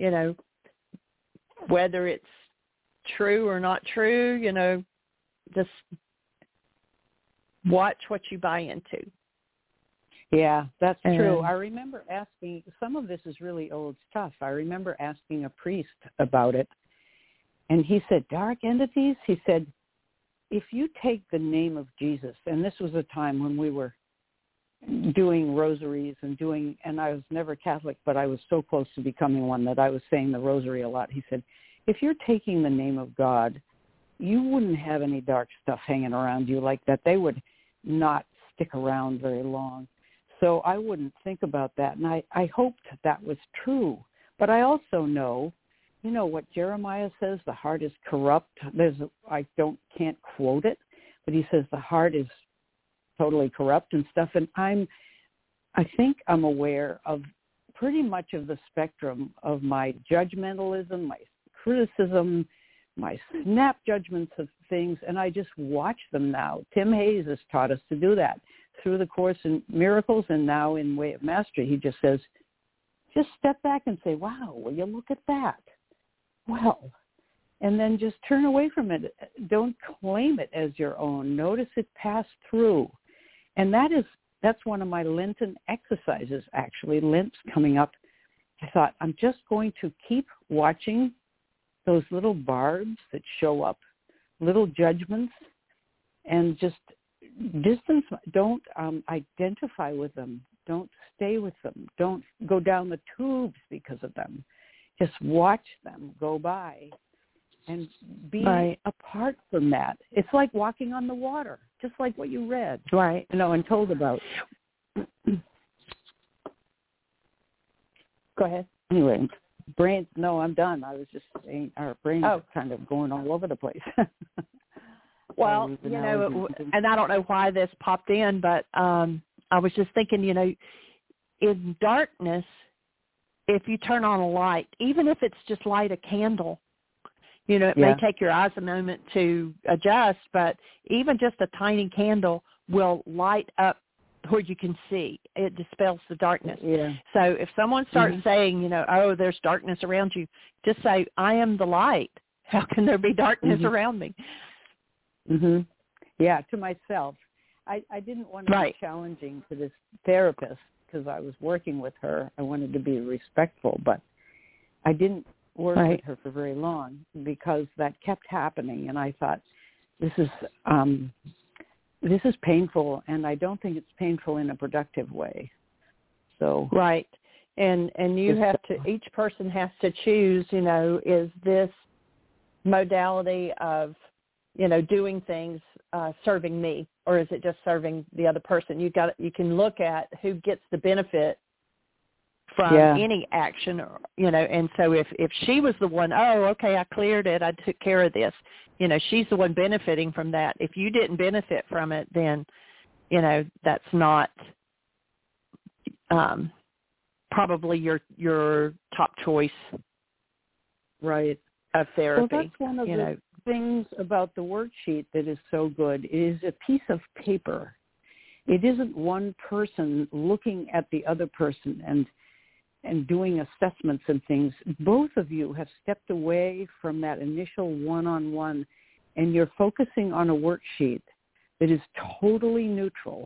whether it's true or not true, just watch what you buy into. Yeah, that's true. I remember asking, some of this is really old stuff. I remember asking a priest about it, and he said, dark entities? He said, if you take the name of Jesus, and this was a time when we were doing rosaries and I was never Catholic, but I was so close to becoming one that I was saying the rosary a lot. He said, if you're taking the name of God, you wouldn't have any dark stuff hanging around you like that. They would not stick around very long. So I wouldn't think about that. And I hoped that was true. But I also know, what Jeremiah says, the heart is corrupt. I can't quote it, but he says the heart is totally corrupt and stuff. And I think I'm aware of pretty much of the spectrum of my judgmentalism, my criticism, my snap judgments of things, and I just watch them now. Tim Hayes has taught us to do that through the Course in Miracles, and now in Way of Mastery. He just says, just step back and say, wow, will you look at that? Well, and then just turn away from it. Don't claim it as your own. Notice it pass through. And that's one of my Lenten exercises, actually. Lent's coming up. I thought, I'm just going to keep watching those little barbs that show up, little judgments, and just distance. Don't identify with them. Don't stay with them. Don't go down the tubes because of them. Just watch them go by and be apart from that. It's like walking on the water, just like what you read, and told about. Go ahead. Anyway, brains. No, I'm done. I was just saying our brains are kind of going all over the place. Well, and I don't know why this popped in, but I was just thinking, in darkness, if you turn on a light, even if it's just light a candle, it may take your eyes a moment to adjust, but even just a tiny candle will light up where you can see. It dispels the darkness. Yeah. So if someone starts saying, oh, there's darkness around you, just say, I am the light. How can there be darkness around me? Mm-hmm. Yeah, to myself. I didn't want to be challenging to this therapist because I was working with her. I wanted to be respectful, but I didn't work with her for very long because that kept happening. And I thought, this is painful, and I don't think it's painful in a productive way. So right, and you have to. Each person has to choose. Is this modality of doing things serving me, or is it just serving the other person? You can look at who gets the benefit from any action, and so if she was the one, okay, I cleared it, I took care of this, she's the one benefiting from that. If you didn't benefit from it, then, that's not probably your top choice, right, of therapy. Well, that's one of the things about the worksheet that is so good. It is a piece of paper. It isn't one person looking at the other person and doing assessments and things. Both of you have stepped away from that initial one-on-one, and you're focusing on a worksheet that is totally neutral.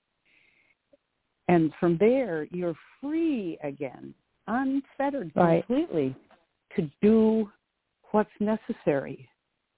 And from there, you're free again, unfettered completely, to do what's necessary.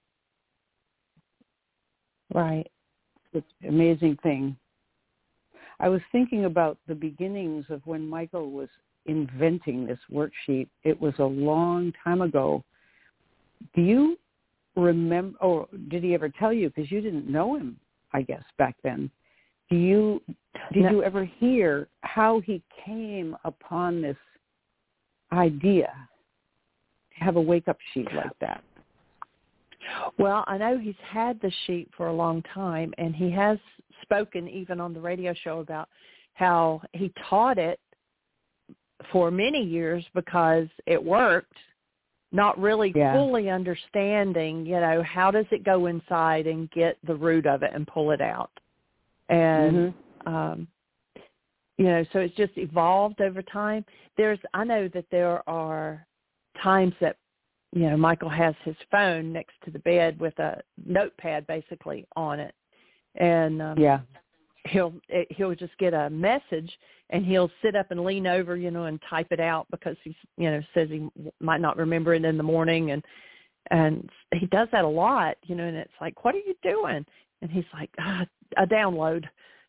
Right. It's an amazing thing. I was thinking about the beginnings of when Michael was inventing this worksheet. It was a long time ago. Do you remember, or did he ever tell you, because you didn't know him, I guess, back then? Did you ever hear how he came upon this idea to have a wake-up sheet like that? Well, I know he's had the sheet for a long time, and he has spoken even on the radio show about how he taught it for many years because it worked, not really fully understanding, how does it go inside and get the root of it and pull it out. And, so it's just evolved over time. I know that there are times that, Michael has his phone next to the bed with a notepad basically on it. And he'll just get a message and he'll sit up and lean over, and type it out because he's, says he might not remember it in the morning. And he does that a lot, and it's like, what are you doing? And he's like, a download.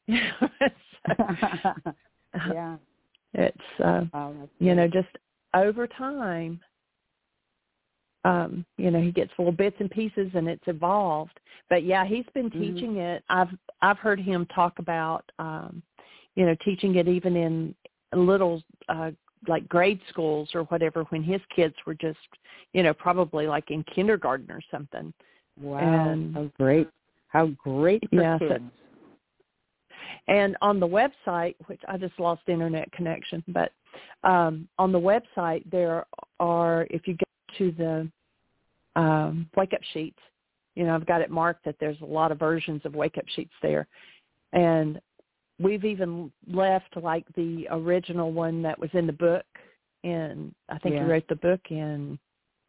It's, just over time, he gets little bits and pieces and it's evolved. But he's been teaching it. I've heard him talk about, teaching it even in little, like grade schools or whatever, when his kids were just, probably like in kindergarten or something. Wow. And, How great for kids. And on the website, which I just lost internet connection, but on the website there are, if you go to the wake-up sheets, I've got it marked that there's a lot of versions of wake-up sheets there. And we've even left like the original one that was in the book. And I think he wrote the book in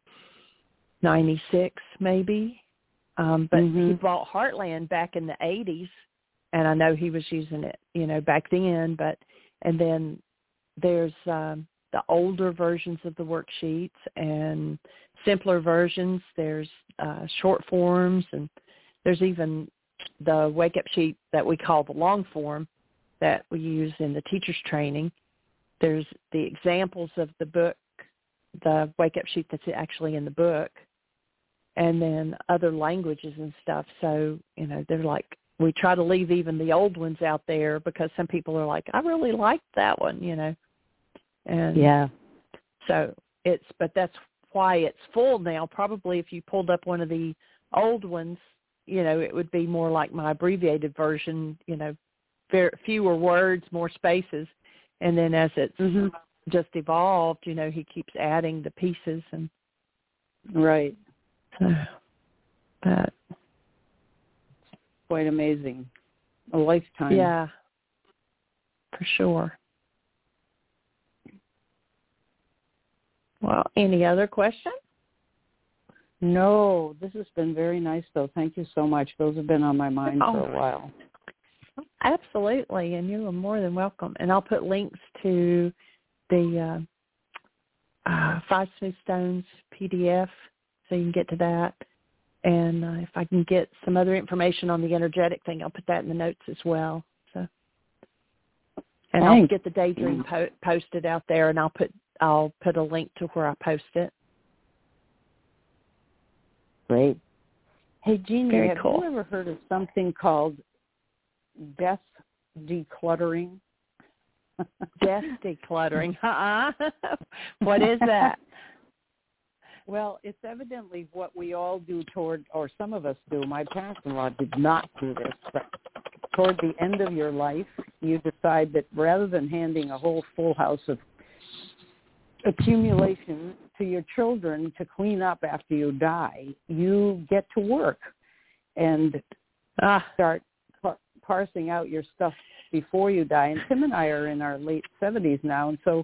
96 maybe. But he brought Heartland back in the 80s, and I know he was using it, back then. And then there's the older versions of the worksheets and simpler versions. There's short forms, and there's even the wake-up sheet that we call the long form that we use in the teacher's training. There's the examples of the book, the wake-up sheet that's actually in the book, and then other languages and stuff. So, they're like, we try to leave even the old ones out there because some people are like, I really liked that one, And so but that's why it's full now. Probably if you pulled up one of the old ones, it would be more like my abbreviated version, fewer words, more spaces. And then as it's just evolved, he keeps adding the pieces. And right. So that quite amazing. A lifetime. Yeah, for sure. Well, any other questions? No, this has been very nice, though. Thank you so much. Those have been on my mind for a while. Absolutely, and you are more than welcome. And I'll put links to the Five Smooth Stones PDF so you can get to that. And if I can get some other information on the energetic thing, I'll put that in the notes as well. So, and I'll get the Daydream posted out there, and I'll put a link to where I post it. Great. Hey, Jeannie, have cool. you ever heard of something called death decluttering? Death decluttering. What is that? Well, it's evidently what we all do or some of us do. My parents-in-law did not do this, but toward the end of your life, you decide that rather than handing a whole full house of accumulation to your children to clean up after you die, you get to work and start parsing out your stuff before you die. And Tim and I are in our late 70s now, and so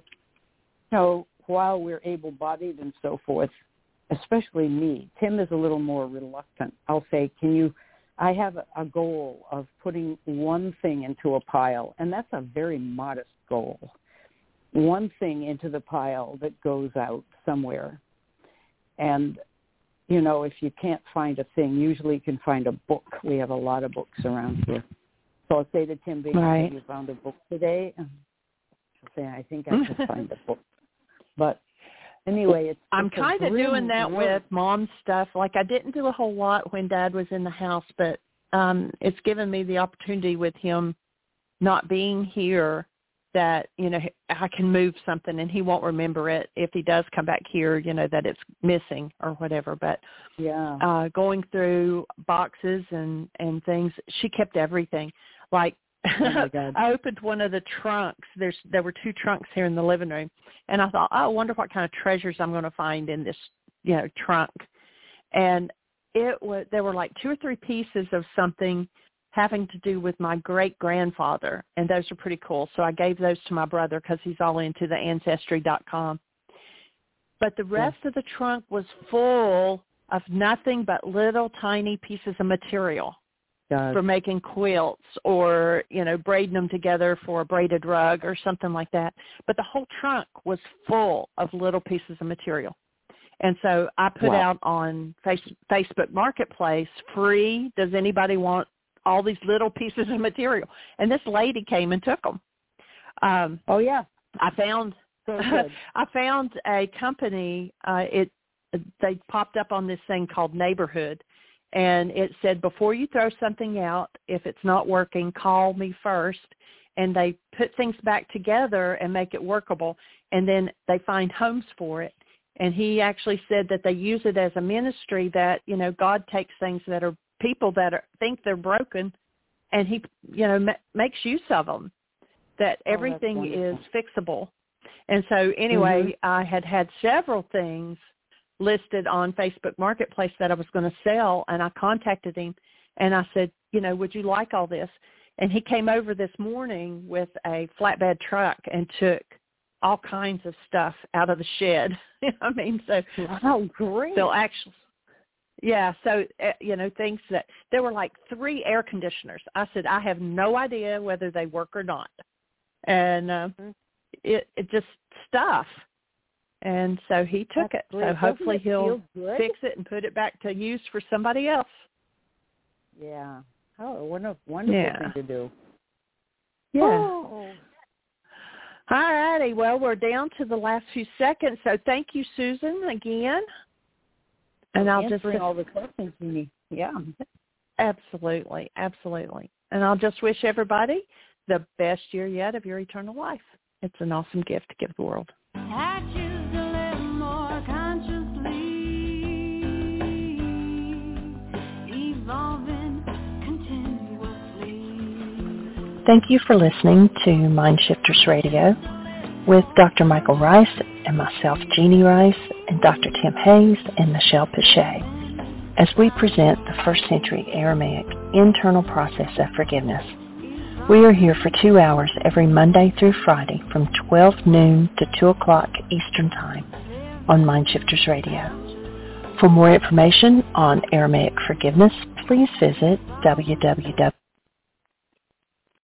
while we're able-bodied and so forth, especially me, Tim is a little more reluctant. I'll say, I have a goal of putting one thing into a pile, and that's a very modest goal. One thing into the pile that goes out somewhere. And, if you can't find a thing, usually you can find a book. We have a lot of books around here. So I'll say to Tim, have you found a book today? She'll say, I think I should find a book. But anyway, I'm kind of doing that with Mom's stuff. Like, I didn't do a whole lot when Dad was in the house, but it's given me the opportunity with him not being here that, I can move something and he won't remember it if he does come back here, that it's missing or whatever. But going through boxes and things, she kept everything. Like, I opened one of the trunks. There were 2 trunks here in the living room, and I thought, I wonder what kind of treasures I'm going to find in this, trunk. And there were like 2 or 3 pieces of something having to do with my great-grandfather, and those are pretty cool. So I gave those to my brother because he's all into the Ancestry.com. But the rest of the trunk was full of nothing but little tiny pieces of material. For making quilts or, braiding them together for a braided rug or something like that. But the whole trunk was full of little pieces of material. And so I put out on Facebook Marketplace, free, does anybody want all these little pieces of material? And this lady came and took them. I found a company, they popped up on this thing called Neighborhood. And it said, before you throw something out, if it's not working, call me first. And they put things back together and make it workable. And then they find homes for it. And he actually said that they use it as a ministry that, God takes things that are people that think they're broken, and he, makes use of them, that everything is fixable. And so anyway, I had several things listed on Facebook Marketplace that I was going to sell, and I contacted him and I said, would you like all this? And he came over this morning with a flatbed truck and took all kinds of stuff out of the shed. So great. So actually, so things that there were like 3 air conditioners. I said, I have no idea whether they work or not, and it just stuff. And so he took it. So hopefully he'll fix it and put it back to use for somebody else. Yeah. Oh, what a wonderful thing to do. Yeah. Oh. All righty. Well, we're down to the last few seconds. So thank you, Susan, again. And I'll just all the questions you need. Yeah. Absolutely. Absolutely. And I'll just wish everybody the best year yet of your eternal life. It's an awesome gift to give the world. I choose to live more consciously, evolving continuously. Thank you for listening to Mind Shifters Radio with Dr. Michael Rice and myself, Jeannie Rice, and Dr. Tim Hayes and Michelle Pichet, as we present the first century Aramaic internal process of forgiveness. We are here for 2 hours every Monday through Friday from 12 noon to 2 o'clock Eastern Time on Mind Shifters Radio. For more information on Aramaic forgiveness, please visit www